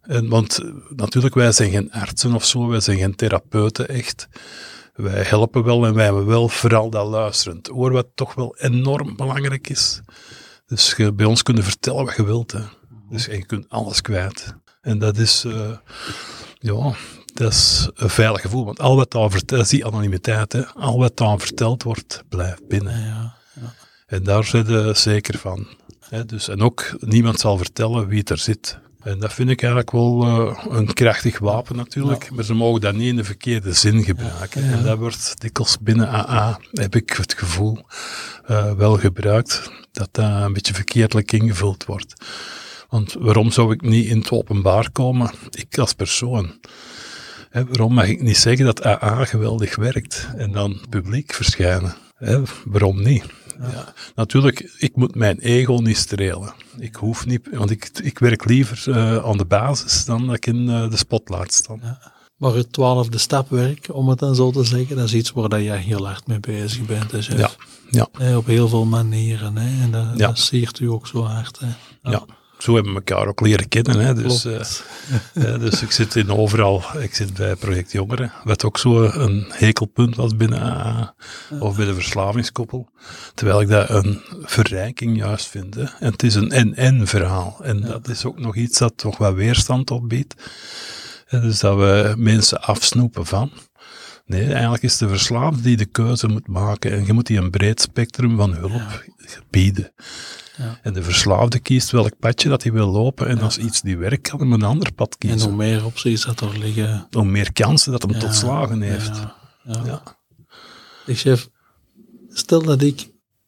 En, want natuurlijk, wij zijn geen artsen of zo, wij zijn geen therapeuten echt. Wij helpen wel en wij hebben wel vooral dat luisterend oor, wat toch wel enorm belangrijk is. Dus je, bij ons kunnen vertellen wat je wilt. Hè. Dus je kunt alles kwijt. En dat is, uh, ja, dat is een veilig gevoel. Want al wat daar verteld, dat is die anonimiteit, hè. Al wat daar verteld wordt, blijft binnen. Ja, ja. En daar zit je zeker van. Hè. Dus, en ook, niemand zal vertellen wie het er zit. En dat vind ik eigenlijk wel uh, een krachtig wapen natuurlijk, ja. Maar ze mogen dat niet in de verkeerde zin gebruiken. Ja, ja. En dat wordt dikwijls binnen A A, heb ik het gevoel, uh, wel gebruikt, dat dat een beetje verkeerdelijk ingevuld wordt. Want waarom zou ik niet in het openbaar komen, ik als persoon? Hè, waarom mag ik niet zeggen dat A A geweldig werkt en dan publiek verschijnen? Hè, waarom niet? Ja, natuurlijk, ik moet mijn ego niet strelen. Ik hoef niet, want ik, ik werk liever uh, aan de basis dan dat ik in uh, de spotlight sta. Ja. Maar het twaalfde stapwerk, om het dan zo te zeggen, dat is iets waar dat je heel hard mee bezig bent. Dus ja, ja. Hè, op heel veel manieren. Hè, en dat, ja. dat siert u ook zo hard. Hè. Ja. ja. Zo hebben we elkaar ook leren kennen. Hè. Dus, uh, uh, dus ik zit in overal. Ik zit bij Project Jongeren, wat ook zo een hekelpunt was binnen A A, of bij de verslavingskoppel. Terwijl ik dat een verrijking juist vind. Hè. En het is een en-en verhaal. En ja. dat is ook nog iets dat toch wat weerstand opbiedt. En dus dat we mensen afsnoepen van. Nee, eigenlijk is de verslaafde die de keuze moet maken. En je moet die een breed spectrum van hulp ja. bieden. Ja. En de verslaafde kiest welk padje dat hij wil lopen. En ja. als iets niet werkt, kan hij een ander pad kiezen. En hoe meer opties dat er liggen. Hoe meer kansen dat hem ja. tot slagen heeft. Ja. Ja. Ja. Ik chef, stel dat ik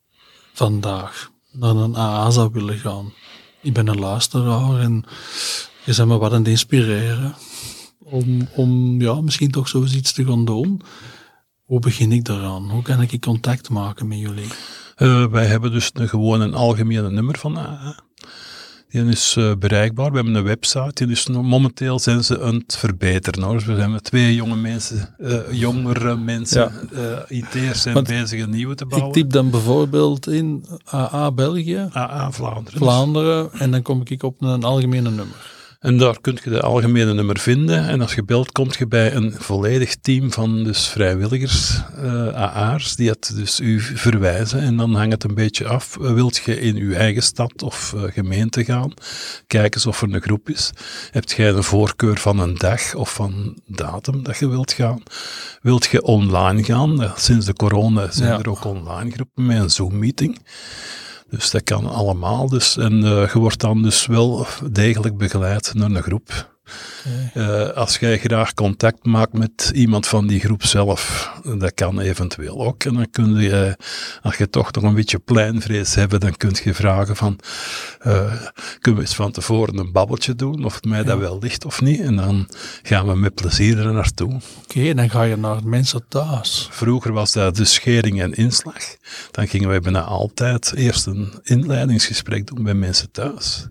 vandaag naar een A A zou willen gaan. Ik ben een luisteraar en je zou me wat aan het inspireren. Om, om ja, misschien toch zoiets te gaan doen. Hoe begin ik daaraan? Hoe kan ik contact maken met jullie? Uh, wij hebben dus een, gewoon een algemene nummer van A A. Die is uh, bereikbaar. We hebben een website. Die is, momenteel zijn ze aan het verbeteren. Hoor. We zijn met twee jonge mensen, uh, jongere mensen, ja. uh, I T'ers zijn Want bezig een nieuwe te bouwen. Ik typ dan bijvoorbeeld in A A België. A A Vlaanderen. Vlaanderen. En dan kom ik op een algemene nummer. En daar kun je de algemene nummer vinden. En als je belt, kom je bij een volledig team van dus vrijwilligers, uh, A A's, die het dus u verwijzen. En dan hangt het een beetje af. Wilt je in uw eigen stad of uh, gemeente gaan? Kijk eens of er een groep is. Hebt jij een voorkeur van een dag of van datum dat je wilt gaan? Wilt je online gaan? Uh, sinds de corona zijn ja. er ook online groepen met een Zoom-meeting. Dus dat kan allemaal. Dus, en uh, je wordt dan dus wel degelijk begeleid door een groep. Okay. Uh, als jij graag contact maakt met iemand van die groep zelf, dat kan eventueel ook. En dan kun je, als je toch nog een beetje pleinvrees hebt, dan kun je vragen van, uh, kunnen we eens van tevoren een babbeltje doen, of het mij ja. dat wel ligt of niet. En dan gaan we met plezier er naartoe. Oké, okay, dan ga je naar mensen thuis. Vroeger was dat de schering en inslag. Dan gingen wij bijna altijd eerst een inleidingsgesprek doen bij mensen thuis.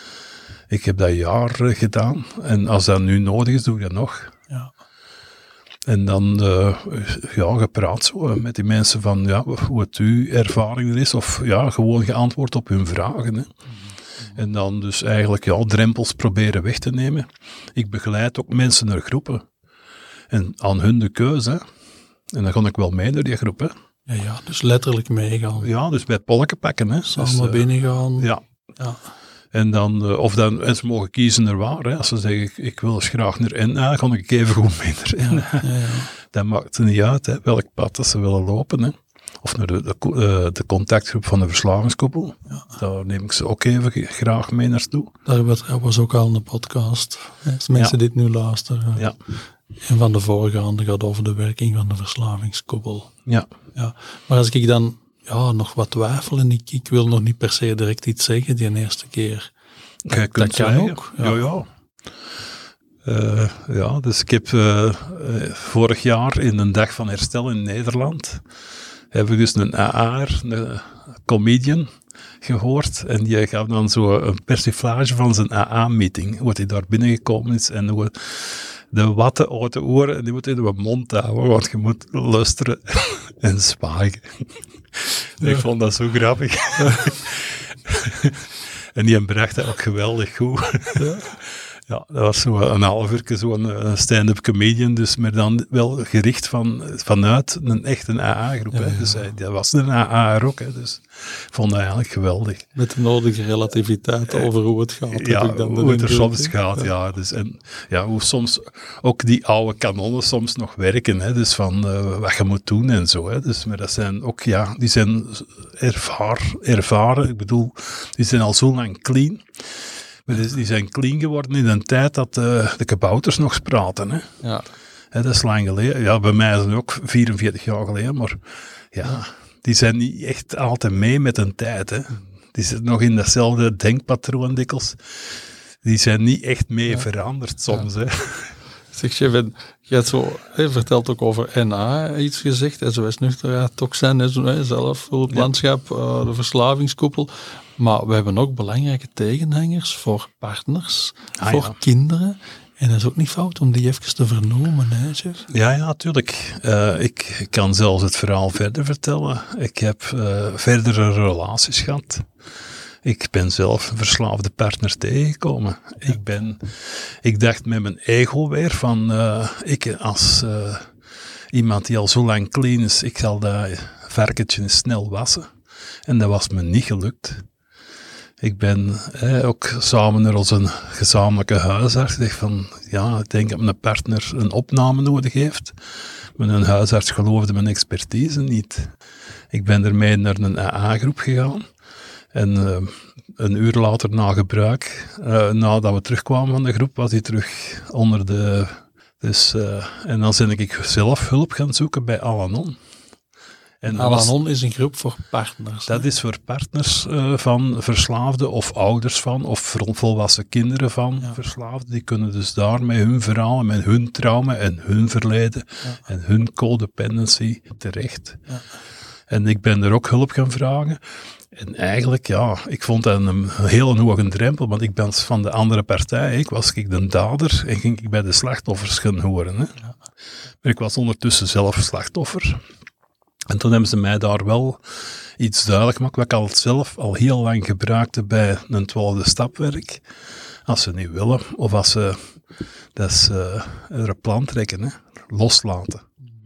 Ik heb dat jaren gedaan. En als dat nu nodig is, doe ik dat nog. Ja. En dan, uh, ja, gepraat zo met die mensen van, ja, hoe het uw ervaring er is. Of ja, gewoon geantwoord op hun vragen. Hè. Mm-hmm. En dan dus eigenlijk, ja, drempels proberen weg te nemen. Ik begeleid ook mensen naar groepen. En aan hun de keuze. Hè. En dan ga ik wel mee naar die groep. Hè. Ja, ja, dus letterlijk meegaan. Ja, dus bij het polken pakken. Hè. Samen dus, uh, binnen gaan. Ja. Ja. En dan, uh, of dan, en ze mogen kiezen naar waar. Hè. Als ze zeggen, ik, ik wil eens graag naar N A, kan ik even goed mee naar N A. Ja, ja, ja. Dat maakt het niet uit, hè, welk pad dat ze willen lopen. Hè. Of naar de, de, uh, de contactgroep van de verslavingskoppel. Ja. Daar neem ik ze ook even graag mee naartoe. Daar was ook al een podcast. Als mensen ja. dit nu luisteren. Ja. En van de voorgaande gaat over de werking van de verslavingskoppel. Ja. Ja. Maar als ik dan... ja, nog wat twijfel en ik, ik wil nog niet per se direct iets zeggen die eerste keer. Dat, Jij kunt dat kan zeggen. ook. Ja, ja. ja. Uh, ja, dus ik heb uh, uh, vorig jaar in een dag van herstel in Nederland, heb ik dus een A A'er, een comedian, gehoord. En die gaf dan zo een persiflage van zijn A A-meeting, hoe hij daar binnengekomen is en hoe de watten uit de oren, en die moet in de mond houden, want je moet luisteren en zwagen. Ja. Ik vond dat zo grappig. Ja. En die bracht dat ook geweldig goed. Ja. Ja, dat was zo een half uur zo'n een stand-up comedian, dus maar dan wel gericht van, vanuit een echte A A-groep. Ja, ja. Dus hij, dat was een A A ook, hè, dus ik vond dat eigenlijk geweldig. Met de nodige relativiteit over hoe het gaat. Ja, ik dan hoe het er soms he? gaat, ja. ja dus, en ja, hoe soms ook die oude kanonnen soms nog werken, hè, dus van uh, wat je moet doen en zo. Hè, dus, maar dat zijn ook, ja, die zijn ervaar, ervaren, ik bedoel, die zijn al zo lang clean. Maar die zijn clean geworden in een tijd dat uh, de kabouters nog praten. Hè. Ja. Hè, dat is lang geleden. Ja, bij mij is het ook vierenveertig jaar geleden, maar ja, ja. die zijn niet echt altijd mee met een tijd. Hè. Die zitten nog in datzelfde denkpatroon dikwijls. Die zijn niet echt mee ja. veranderd soms. Ja. Hè. Zeg, Kevin, je hebt zo, je vertelt ook over N A iets gezegd, S O S Nuchterheid, Toxin, zelf, het ja. landschap, uh, de verslavingskoepel. Maar we hebben ook belangrijke tegenhangers voor partners, ah, voor ja. kinderen. En dat is ook niet fout om die even te vernoemen, hè, chef? Ja, ja, natuurlijk. Uh, ik kan zelfs het verhaal verder vertellen. Ik heb uh, verdere relaties gehad. Ik ben zelf een verslaafde partner tegengekomen. Ja. Ik ben, ik dacht met mijn ego weer van, uh, ik als uh, iemand die al zo lang clean is, ik zal dat varkentje snel wassen. En dat was me niet gelukt. Ik ben eh, ook samen naar onze gezamenlijke huisarts gezegd van, ja, ik denk dat mijn partner een opname nodig heeft. Mijn huisarts geloofde mijn expertise niet. Ik ben ermee naar een A A-groep gegaan. En uh, een uur later na gebruik, uh, nadat we terugkwamen van de groep, was hij terug onder de... Dus, uh, en dan ben ik zelf hulp gaan zoeken bij Al-Anon. Al-Anon is een groep voor partners. Dat hè? is voor partners uh, van verslaafden of ouders van, of volwassen kinderen van ja. verslaafden. Die kunnen dus daar met hun verhalen, met hun trauma en hun verleden ja. en hun codependency terecht. Ja. En ik ben er ook hulp gaan vragen. En eigenlijk, ja, ik vond dat een hele hoge drempel, want ik ben van de andere partij. Ik was ik de dader en ging ik bij de slachtoffers gaan horen. Hè. Ja. Maar ik was ondertussen zelf slachtoffer. En toen hebben ze mij daar wel iets duidelijk gemaakt, wat ik al zelf al heel lang gebruikte bij een twaalfde stapwerk. Als ze niet willen, of als ze dat ze er een plan trekken, hè, loslaten.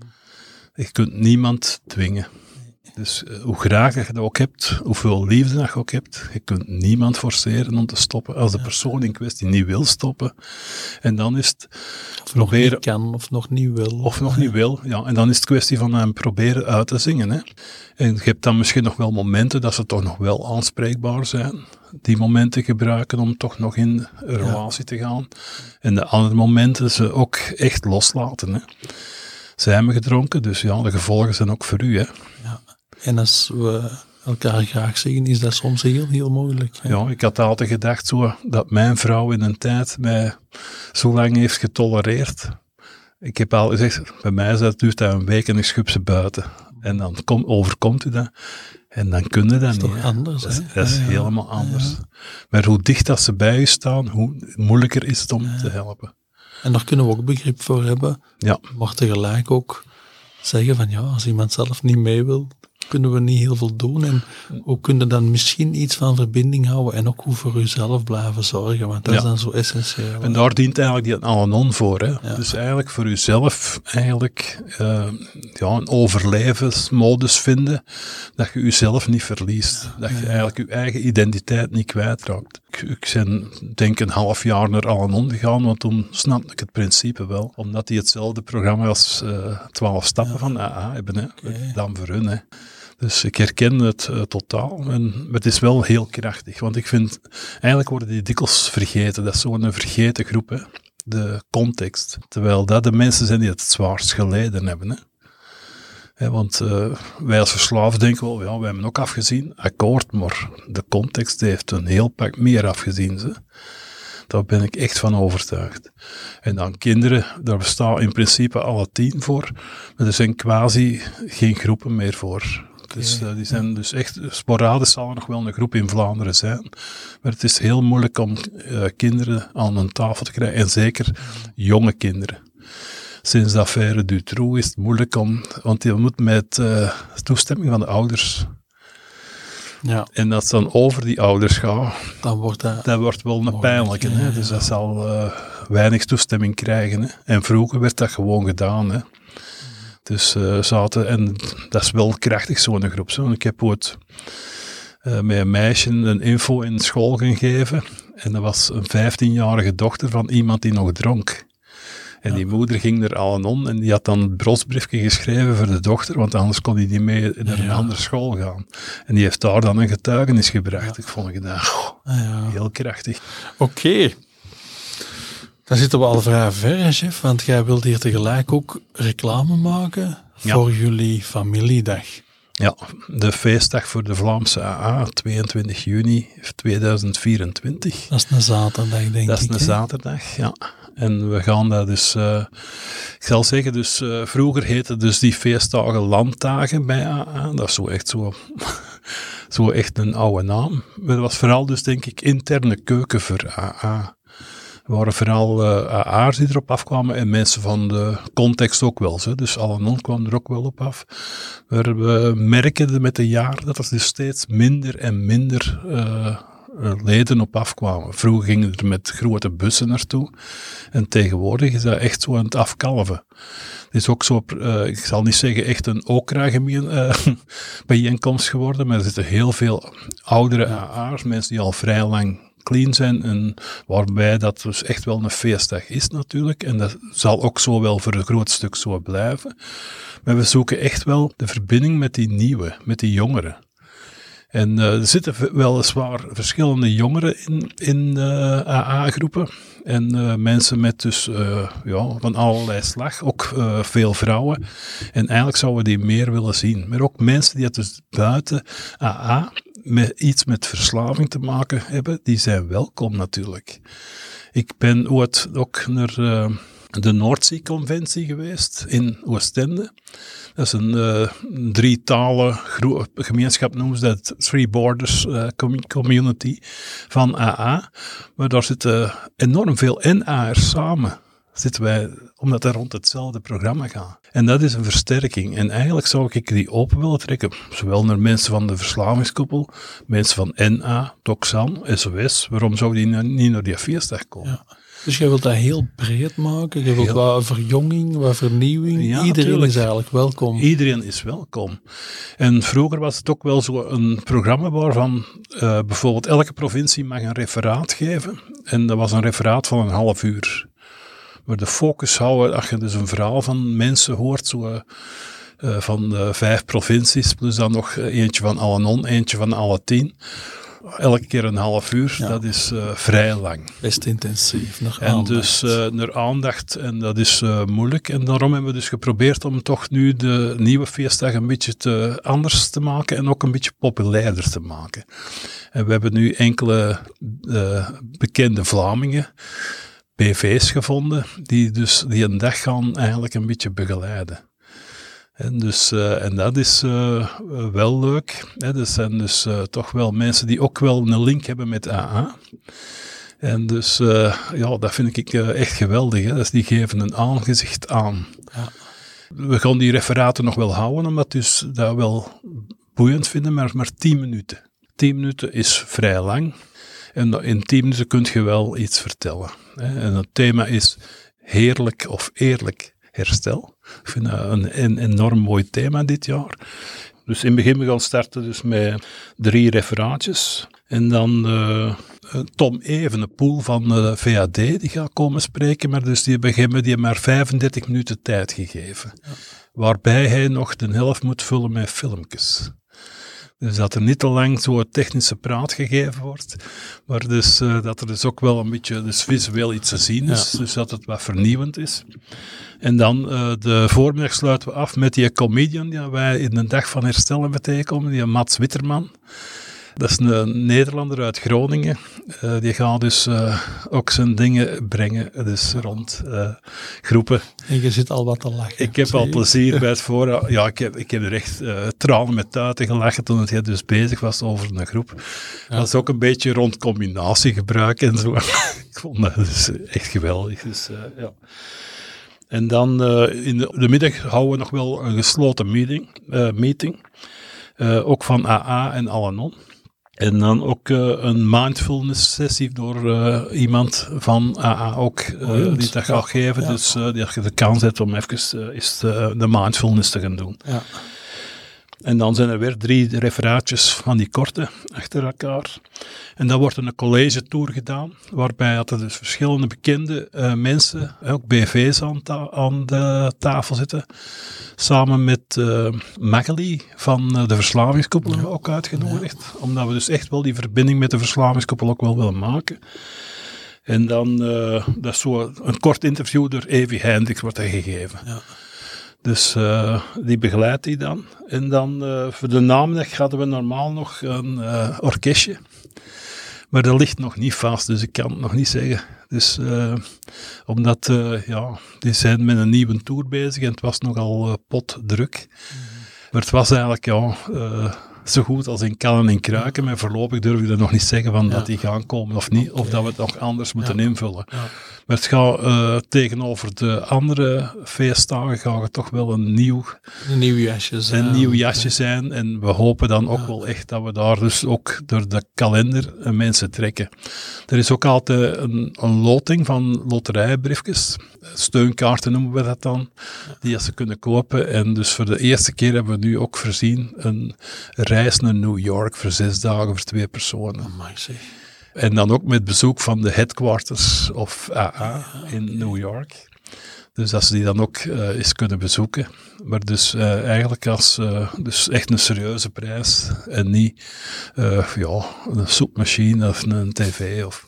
Je kunt niemand dwingen. Dus uh, hoe graag je dat ook hebt, hoeveel liefde dat je ook hebt, je kunt niemand forceren om te stoppen. Als de persoon in kwestie niet wil stoppen. En dan is het of proberen... nog niet kan, of nog niet wil. Of nog niet wil, ja. En dan is het kwestie van hem proberen uit te zingen. Hè. En je hebt dan misschien nog wel momenten dat ze toch nog wel aanspreekbaar zijn. Die momenten gebruiken om toch nog in een relatie ja. te gaan. En de andere momenten ze ook echt loslaten. Hè. Ze hebben gedronken, dus ja, de gevolgen zijn ook voor u. Hè. Ja. En als we elkaar graag zeggen, is dat soms heel, heel moeilijk. Hè? Ja, ik had altijd gedacht zo, dat mijn vrouw in een tijd mij zo lang heeft getolereerd. Ik heb al gezegd, bij mij is dat, duurt dat een week en ik schub ze buiten. En dan kom, overkomt u dat. En dan kun je dat, dat is niet. Toch anders, dat is, hè? dat is ja, ja. helemaal anders. Ja. Maar hoe dicht dat ze bij u staan, hoe moeilijker is het om ja. te helpen. En daar kunnen we ook begrip voor hebben. Ja. Maar tegelijk ook zeggen van ja, als iemand zelf niet mee wil, kunnen we niet heel veel doen. En hoe kun je dan misschien iets van verbinding houden en ook hoe voor uzelf blijven zorgen, want dat ja. is dan zo essentieel. En daar dient eigenlijk die Al-Anon voor. Hè? Ja. Dus eigenlijk voor uzelf eigenlijk uh, ja, een overlevensmodus vinden, dat je uzelf niet verliest. Ja. Dat je ja. eigenlijk je eigen identiteit niet kwijtraakt. Ik, ik ben denk een half jaar naar Al-Anon gegaan, want toen snapte ik het principe wel. Omdat die hetzelfde programma als uh, twaalf stappen ja. van A A hebben. Hè? Okay. Dan voor hun. Hè? Dus ik herken het uh, totaal, en, maar het is wel heel krachtig, want ik vind, eigenlijk worden die dikwijls vergeten, dat is zo'n vergeten groep, hè? De context, terwijl dat de mensen zijn die het zwaarst geleden hebben. Hè? Hè, want uh, wij als verslaafd denken wel, ja, wij hebben ook afgezien, akkoord, maar de context heeft een heel pak meer afgezien. Hè? Daar ben ik echt van overtuigd. En dan kinderen, daar bestaan in principe alle tien voor, maar er zijn quasi geen groepen meer voor. Dus uh, die zijn dus echt, sporadisch zal er nog wel een groep in Vlaanderen zijn, maar het is heel moeilijk om uh, kinderen aan een tafel te krijgen, en zeker jonge kinderen. Sinds de affaire Dutroux is het moeilijk om, want je moet met uh, toestemming van de ouders. Ja. En dat dan over die ouders gaat, Dan wordt dat... dat wordt wel een pijnlijke. Hè? Dus dat zal uh, weinig toestemming krijgen. Hè? En vroeger werd dat gewoon gedaan. Hè? Dus uh, zaten, en dat is wel krachtig zo'n groep. Zo. Ik heb ooit uh, met een meisje een info in school gaan geven. En dat was een vijftienjarige dochter van iemand die nog dronk. En die moeder ging er al om en die had dan een brosbriefje geschreven voor de dochter, want anders kon hij niet mee naar een ja. andere school gaan. En die heeft daar dan een getuigenis gebracht. Ja. Ik vond ik dat oh, ja. heel krachtig. Oké. Okay. Dan zitten we al vrij ver, hè, chef, want jij wilt hier tegelijk ook reclame maken ja. voor jullie familiedag. Ja, de feestdag voor de Vlaamse A A, tweeëntwintig juni tweeduizend vierentwintig. Dat is een zaterdag, denk ik. Dat is een hè? zaterdag, ja. En we gaan daar dus, uh, ik zal zeggen, dus uh, vroeger heette dus die feestdagen landdagen bij A A. Dat is zo echt zo, zo echt een oude naam. Maar dat was vooral dus denk ik interne keuken voor A A. Er waren vooral uh, A A'ers die erop afkwamen en mensen van de context ook wel. Zo. Dus Al-Anon kwam er ook wel op af. Maar we merken met de jaren dat er dus steeds minder en minder uh, leden op afkwamen. Vroeger gingen er met grote bussen naartoe. En tegenwoordig is dat echt zo aan het afkalven. Het is ook zo, uh, ik zal niet zeggen echt een okra-bijeenkomst uh, geworden, maar er zitten heel veel oudere A A'ers, mensen die al vrij lang clean zijn en waarbij dat dus echt wel een feestdag is natuurlijk. En dat zal ook zo wel voor een groot stuk zo blijven. Maar we zoeken echt wel de verbinding met die nieuwe, met die jongeren. En uh, er zitten weliswaar verschillende jongeren in, in uh, A A-groepen. En uh, mensen met dus uh, ja, van allerlei slag, ook uh, veel vrouwen. En eigenlijk zouden we die meer willen zien. Maar ook mensen die het dus buiten A A met iets met verslaving te maken hebben, die zijn welkom natuurlijk. Ik ben ooit ook naar uh, de Noordzee-conventie geweest in Oostende. Dat is een uh, drietalen gro- gemeenschap, noemen ze dat, Three Borders uh, Community van A A. Maar daar zitten enorm veel N A'ers samen. Zitten wij, omdat het rond hetzelfde programma gaat. En dat is een versterking. En eigenlijk zou ik die open willen trekken. Zowel naar mensen van de verslavingskoepel, mensen van N A, Toxan, S O S. Waarom zou die niet naar die feestdag komen? Ja. Dus jij wilt dat heel breed maken? Je wilt heel... wat verjonging, wat vernieuwing? Ja, Iedereen natuurlijk. Is eigenlijk welkom. Iedereen is welkom. En vroeger was het ook wel zo een programma waarvan uh, bijvoorbeeld elke provincie mag een referaat geven. En dat was een referaat van een half uur. Maar de focus houden, als je dus een verhaal van mensen hoort, zo, uh, uh, van uh, vijf provincies, plus dan nog eentje van Al-Anon, eentje van alle tien. Elke keer een half uur, ja. Dat is uh, vrij lang. Best intensief, nog en aandacht. Dus uh, naar aandacht, en dat is uh, moeilijk. En daarom hebben we dus geprobeerd om toch nu de nieuwe feestdag een beetje te, anders te maken en ook een beetje populairder te maken. En we hebben nu enkele uh, bekende Vlamingen, P V's gevonden, die dus die een dag gaan eigenlijk een beetje begeleiden. En, dus, uh, en dat is uh, wel leuk. Hè. Dat zijn dus uh, toch wel mensen die ook wel een link hebben met A A. En dus, uh, ja, dat vind ik uh, echt geweldig. Hè. Dus die geven een aangezicht aan. Ja. We gaan die referaten nog wel houden, omdat dus dat wel boeiend vinden, maar maar tien minuten. Tien minuten is vrij lang. En in tien minuten kun je wel iets vertellen. Hè. En het thema is heerlijk of eerlijk herstel. Ik vind dat een, een enorm mooi thema dit jaar. Dus in het begin we gaan starten dus met drie referaatjes. En dan uh, Tom Even, een pool van de V A D, die gaat komen spreken. Maar dus die hebben die maar vijfendertig minuten tijd gegeven. Ja. Waarbij hij nog de helft moet vullen met filmpjes. Dus dat er niet te lang zo'n technische praat gegeven wordt, maar dus, uh, dat er dus ook wel een beetje dus visueel iets te zien is, ja. Dus dat het wat vernieuwend is. En dan uh, de voormiddag sluiten we af met die comedian die wij in de dag van herstel hebben tegenkomen, die Mats Witterman. Dat is een Nederlander uit Groningen. Uh, die gaat dus uh, ook zijn dingen brengen, dus rond uh, groepen. En je zit al wat te lachen. Ik heb al plezier bij het voorraad. Ja, ik heb, ik heb er echt uh, tranen met tuiten gelachen toen het dus bezig was over een groep. Ja. Dat is ook een beetje rond combinatiegebruik en zo. Ik vond dat dus echt geweldig. Dus, uh, ja. En dan uh, in de, de middag houden we nog wel een gesloten meeting. Uh, meeting. Uh, ook van A A en Al-Anon. En dan ook uh, een mindfulness sessie door uh, iemand van A A ook, uh, die dat gaat ja, geven. Ja. Dus uh, die je de kans hebt om even uh, is de, de mindfulness te gaan doen. Ja. En dan zijn er weer drie referaatjes van die korte achter elkaar. En dan wordt er een college tour gedaan, waarbij er dus verschillende bekende uh, mensen, ook B V's aan, ta- aan de tafel zitten, samen met uh, Magali van uh, de Verslavingskoepel ja. ook uitgenodigd, ja. omdat we dus echt wel die verbinding met de Verslavingskoepel ook wel willen maken. En dan, uh, dat is zo een kort interview door Evie Hendricks wordt er gegeven. Ja. Dus uh, die begeleidt die dan. En dan uh, voor de namiddag hadden we normaal nog een uh, orkestje. Maar dat ligt nog niet vast, dus ik kan het nog niet zeggen. Dus uh, omdat, uh, ja, die zijn met een nieuwe tour bezig en het was nogal uh, potdruk. Mm-hmm. Maar het was eigenlijk, ja, uh, zo goed als in kannen en kruiken. Maar voorlopig durf ik er nog niet zeggen van ja. dat die gaan komen of niet. Okay. Of dat we het nog anders moeten ja. invullen. Ja. Maar het gaat uh, tegenover de andere feestdagen gaat het toch wel een nieuw, een nieuw jasje zijn. Een nieuw jasje zijn. En we hopen dan ook ja. wel echt dat we daar dus ook door de kalender mensen trekken. Er is ook altijd een, een loting van loterijbriefjes. Steunkaarten noemen we dat dan. Die ze kunnen kopen. En dus voor de eerste keer hebben we nu ook voorzien een reis naar New York voor zes dagen voor twee personen. Amai, zeg. En dan ook met bezoek van de headquarters of A A in New York. Dus dat ze die dan ook uh, eens kunnen bezoeken. Maar dus uh, eigenlijk als uh, dus echt een serieuze prijs. En niet uh, ja, een soepmachine of een tv of...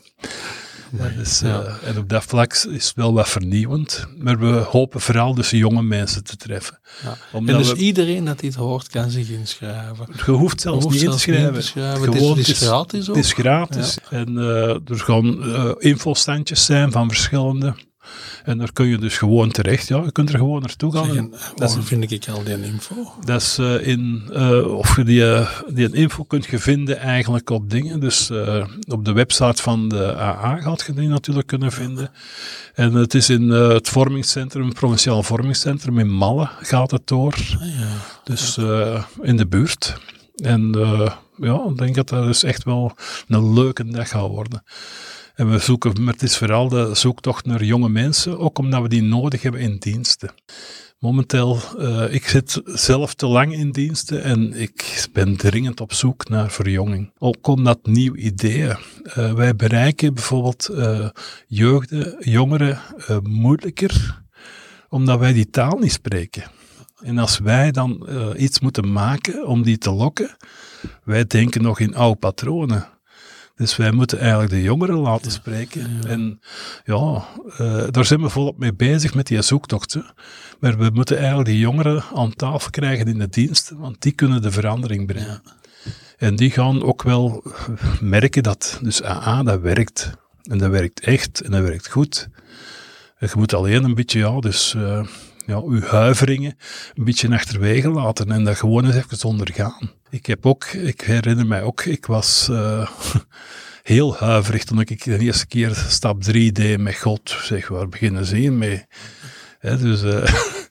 Nee, dus, uh, ja. En op dat vlak is het wel wat vernieuwend. Maar we hopen vooral dus jonge mensen te treffen. Ja. En dus we, iedereen dat dit hoort kan zich inschrijven? Je hoeft zelfs je hoeft niet in te schrijven. Niet schrijven. Gewoon, het, is, het is gratis ook? Het is gratis. Ja. En uh, er gaan uh, infostandjes zijn van verschillende. En daar kun je dus gewoon terecht. Ja, je kunt er gewoon naartoe gaan. Zeggen, dat oh, vind ik al die info. Dat is uh, in, uh, of je die, uh, die info kunt je vinden eigenlijk op dingen. Dus uh, op de website van de A A gaat je die natuurlijk kunnen vinden. En het is in uh, het vormingscentrum, het provinciaal vormingscentrum in Malle gaat het door. Ah, ja. Dus uh, in de buurt. En uh, ja, ik denk dat dat dus echt wel een leuke dag gaat worden. En we zoeken, maar het is vooral de zoektocht naar jonge mensen, ook omdat we die nodig hebben in diensten. Momenteel, uh, ik zit zelf te lang in diensten en ik ben dringend op zoek naar verjonging. Ook omdat nieuwe ideeën. Uh, wij bereiken bijvoorbeeld uh, jeugden, jongeren uh, moeilijker, omdat wij die taal niet spreken. En als wij dan uh, iets moeten maken om die te lokken, wij denken nog in oude patronen. Dus wij moeten eigenlijk de jongeren laten spreken. Ja, ja. En ja, uh, daar zijn we volop mee bezig met die zoektochten. Maar we moeten eigenlijk die jongeren aan tafel krijgen in de dienst, want die kunnen de verandering brengen. Ja. En die gaan ook wel merken dat, dus A A, dat werkt. En dat werkt echt, en dat werkt goed. En je moet alleen een beetje, ja, dus... Uh, ja, uw huiveringen een beetje achterwege laten en dat gewoon eens even ondergaan. Ik heb ook, ik herinner mij ook, ik was uh, heel huiverig toen ik de eerste keer stap drie deed met God, zeg waar, beginnen zien mee. He, dus uh,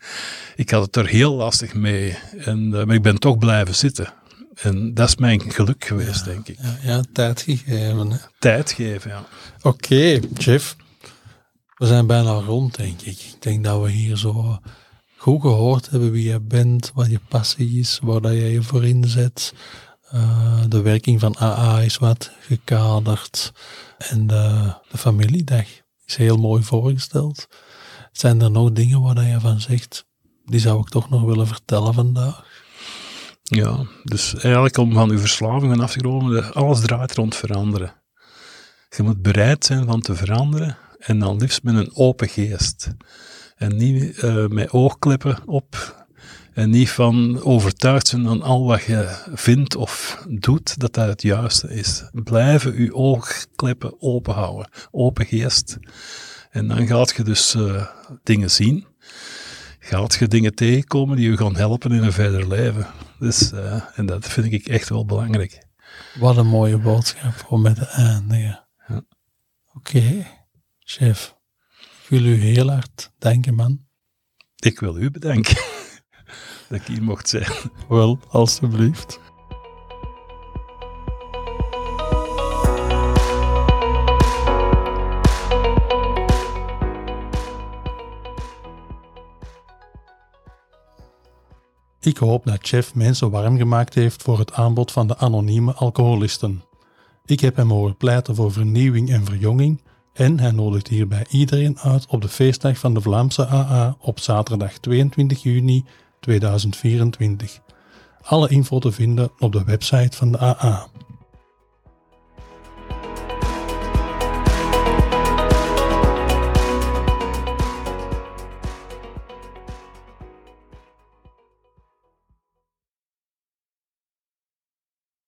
ik had het er heel lastig mee, en, uh, maar ik ben toch blijven zitten. En dat is mijn geluk geweest, ja, denk ik. Ja, ja, tijd gegeven. Hè? Tijd geven, ja. Oké, okay, Jeff. We zijn bijna rond, denk ik. Ik denk dat we hier zo goed gehoord hebben wie je bent, wat je passie is, waar dat je je voor inzet. Uh, de werking van A A is wat gekaderd. En de, de familiedag is heel mooi voorgesteld. Zijn er nog dingen waar dat je van zegt, die zou ik toch nog willen vertellen vandaag? Ja, dus eigenlijk om van uw verslavingen af te komen, alles draait rond veranderen. Je moet bereid zijn van te veranderen. En dan liefst met een open geest. En niet uh, met oogkleppen op. En niet van overtuigd zijn van al wat je vindt of doet, dat dat het juiste is. Blijven je oogkleppen open houden. Open geest. En dan gaat je dus uh, dingen zien. Gaat je dingen tegenkomen die je gaan helpen in een verder leven. Dus, uh, en dat vind ik echt wel belangrijk. Wat een mooie boodschap om met te eindigen. Ja. Oké. Okay. Chef, ik wil u heel hard danken, man. Ik wil u bedanken dat ik hier mocht zijn. Wel, alstublieft. Ik hoop dat Chef mensen warm gemaakt heeft voor het aanbod van de anonieme alcoholisten. Ik heb hem horen pleiten voor vernieuwing en verjonging en hij nodigt hierbij iedereen uit op de feestdag van de Vlaamse A A op zaterdag tweeëntwintig juni tweeduizend vierentwintig. Alle info te vinden op de website van de A A.